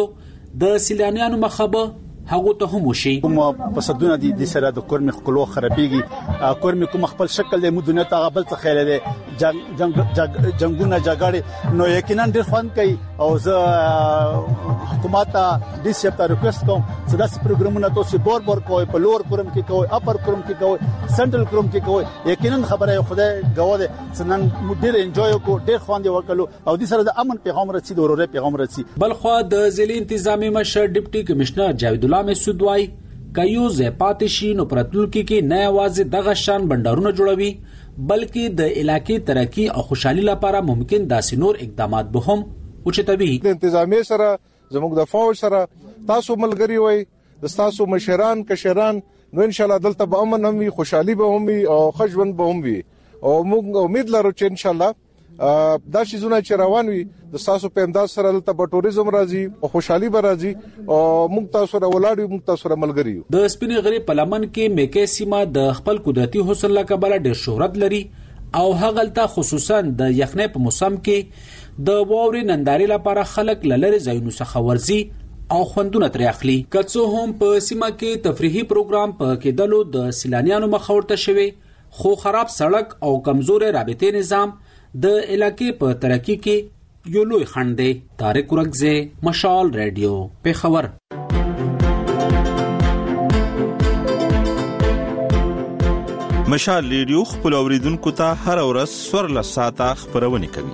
د سیلانیانو مخه هغه ته هم وشي. کوم پسدونه دي د سره د کورم خلو خرابېږي، کورم کوم خپل شکل د مدونه ته غبل ته خیال دي جنگ جنگونه جګړې نو یقینا ډېر خوند کوي. او زه حکومت ته د سپتا ریکوست کوم چې داسې پروګرامونه تاسو بور بور کوی، په لوړ کورم کې کوی، اپر کورم کې کوی، سنټرل کورم کې کوی. یقینا خبره خدای غواړي چې نن ډېر انجوای وکړو، ډېر خوند وکړو او د سره د امن پیغام رسید او ورور پیغام رسید. بلخو د ضلع انتظامی مشر ډیپټي کمشنر جاوید الله مسعود وايي کایو زپاتشي نو پرتلونکو کې نه आवाज دغه شان بندرونه جوړوي بلکې د علاقې ترقی او خوشحالي لپاره ممکن داسې نور اقدامات به هم اوچتوي. د انتظامی سره زموږ د فوج سره تاسو ملګری وي، د تاسو مشران کشران نو ان شاء الله دلته به امن هم وي، خوشحالي به هم وي او خجون به هم وي. او موږ امید لرو چې ان شاء الله دا شیزونه چې روان وي د تاسو په امداد سره دلته به ټوریزم راځي او خوشحالي به راځي او موږ تاسو سره ولاړ یو، موږ تاسو سره ملګری یو. د سپینې غرې په لمن کې میکې سیمه د خپل قدرتي حسن له کبله ډېر شهرت لري او هغلته خصوصا د یخنۍ په موسم کې د واورې نندارې لپاره خلک لری ځایونو څخه ورځي او خوندونه ترې اخلي. که څه هم په سیمه کې تفریحي پروګرام په کېدلو د سیلانیانو مخ ورته شوی، خو خراب سړک او کمزورې رابطې نظام د علاقې په ترقی کې یو لوی خنډ دی. طارق ورکزه، مشال رادیو، پیښور. مشال رادیو خپل اوریدونکو ته هر ورځ سورل ساعته خبرونه کوي.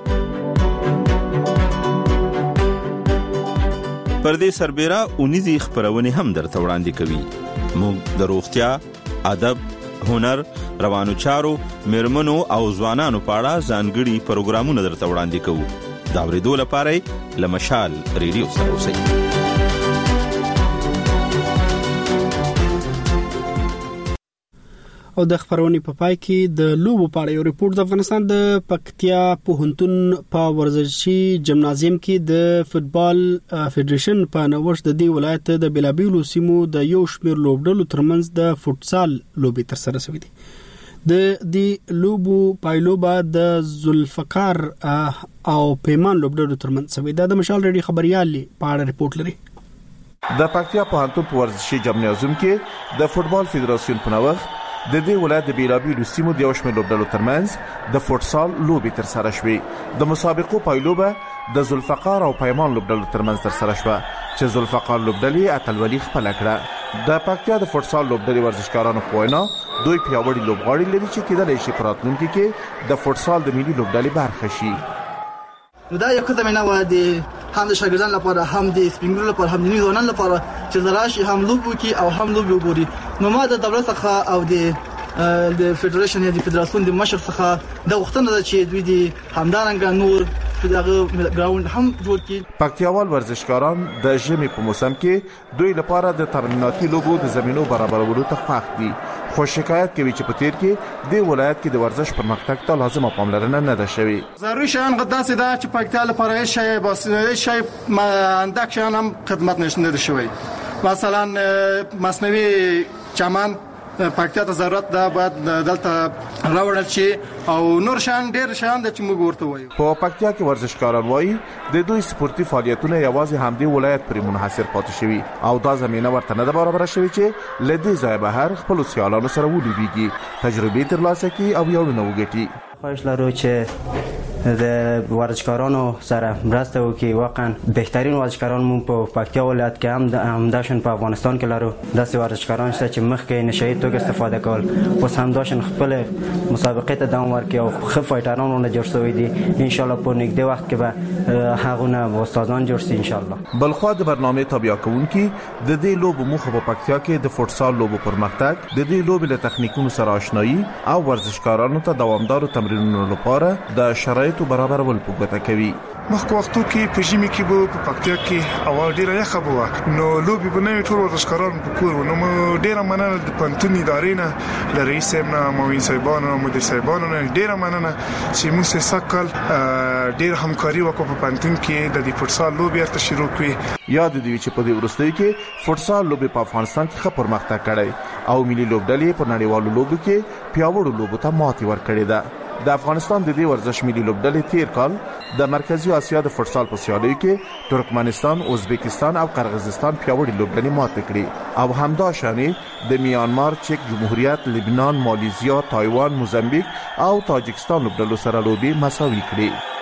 پردې سربېره اونیزي خبرونه هم درته وړاندې کوي. موږ د روغتیا، ادب، هنر، روانو چارو، میرمنو او ځوانانو په اړه ځانګړي پروګرامونه درته وړاندې کوو. دا ورېدو لپاره له مشال ریډیو سره اوسئ. او د خبرونې په پای کې د لوبو په اړه یو ریپورت. د افغانستان د پکتیا پوهنتون په ورزشي جمنازیم کې د فوتبال فدریشن په نوښت د دې ولایت د بلابیلو سیمو د یو شمېر لوبډلو ترمنځ د فوتسال لوبې تر سره شوې دي. د دې لوبو پایلوبه د ذوالفقار او پیمان لوبډلو ترمنځ شوې ده. د مشال ریډیو خبريال په اړه ریپورت لري. د پکتیا پوهنتون په ورزشي جمنازیم کې د فوتبال فدراسیون په نوښت د دې ولایت د بیلابیلو سیمو د یو شمېر لوبډلو ترمنځ د فوتسال لوبې تر سره شوې. د مسابقو پایلوبه د ذوالفقار او پیمان لوبډلو ترمنځ تر سره شوه چې ذوالفقار لوبډلې اتلولي خپل کړه. د پکتیا د فوتسال لوبډلې ورزشکارانو په وینا دوی پیاوړي لوبغاړي لري چې کېدلی شي په راتلونکي کې د فوتسال د ملي لوبډلې برخه شي. نو دا یو قدم نه و د هم د شاګردانو لپاره، هم د سپینګرو لپاره، هم د نوي ځوانانو لپاره چې زراشي هم لوب وکي او هم لوب وګوري. نو ما د دولت څخه او د د فدریشن یا د فدراسیون د مشر څخه د غوښتنه ده چې دوی د همدارنګ نور دغه ګراوند هم جوړ کړي. پکتیاوال ورزشکاران د ژمي په موسم کې دوی لپاره د ترمیناتي لوبو د زمینو برابرولو ته خوښ دي، خو شکایت کوي چې په تیر کې د ولایت کې د ورزش پرمختګ ته لازمه پاملرنه نه ده شوې. ضروري شیان غداسې ده چې پکتیا لپاره یې شی باسي شی اندک شیان هم خدمت نشته ده شوی. مثلا مصنوعي چمن پکتیا ته ضرورت ده، باید دلته راوړل شي او نور شان ډیر شان د چې موږ ورته وایو. په پکتیا کې ورزشکاران وایي د دوی سپورتي فعالیتونه یوازې همدې ولایت پورې منحصر پاتې شوي او دا زمینه ورته نه ده برابره شوې چې له دې ځایه بهر خپلو سیالانو سره ولوبېږي، تجربې ترلاسه کړي او ویاړونه وګټي. خواهش لرو چې د ورزشکارانو سره مرسته وکړي. واقعا بهترین ورزشکاران په پکتیا ولایت کې هم همداشون په افغانستان کې لرو. داسې ورزشکاران شته چې مخکې نشئی توګه استفاده کول، اوس همداشون خپل مسابقې ته دوام ورکړي او ښه فایټرانونه جوړ شوي دي. ان شاء الله په نږدې وخت کې به هغونه استادان جوړ شي ان شاء الله. بلخوا د برنامه تابع کوونکي د دې لوبو موخه په پکتیا کې د فوتسال لوبو پرمختګ، د دې لوبې له تخنیکونو سره آشنایي او ورزشکارانو ته دوامدار تمرینونو لپاره د شرایطو برابرول په ګوته کوي. مخکې وختو کې په ژمي کې به په پکتیا کې هوا ډیره یخه وه، نو لوبې به نه وي، ټول ورزشکاران په کور وو. نو ډیره مننه د پوهنتون ادارې نه، له رئیس صاحب نه، معاون صاحبانو نه، مدیر صاحبانو نه ډیره مننه چې موږ سره کال ډیر همکاري وکړو په پوهنتون کې د دې فوتسال لوبې ورته شروع کړې. یاد دی چې په دې وروستیو کې فوتسال لوبې په افغانستان کې ښه پرمختګ کړی او ملي لوبډلې په نړیوالو لوبو کې پیاوړو لوبو ته ماتې ورکړې ده. د افغانستان د دې ورزش ملي لوبډلې تیر کال د مرکزی اسیا د فوتسال په سیالیو کې ترکمنستان، ازبکستان او قرغیزستان پیاوړي لوبډلې ماته کړې او همدا شانې د میانمار، چک جمهوریت، لبنان، مالیزیا، تایوان، موزمبیک او تاجکستان لوبډلو سره لوبي مساوي کړې.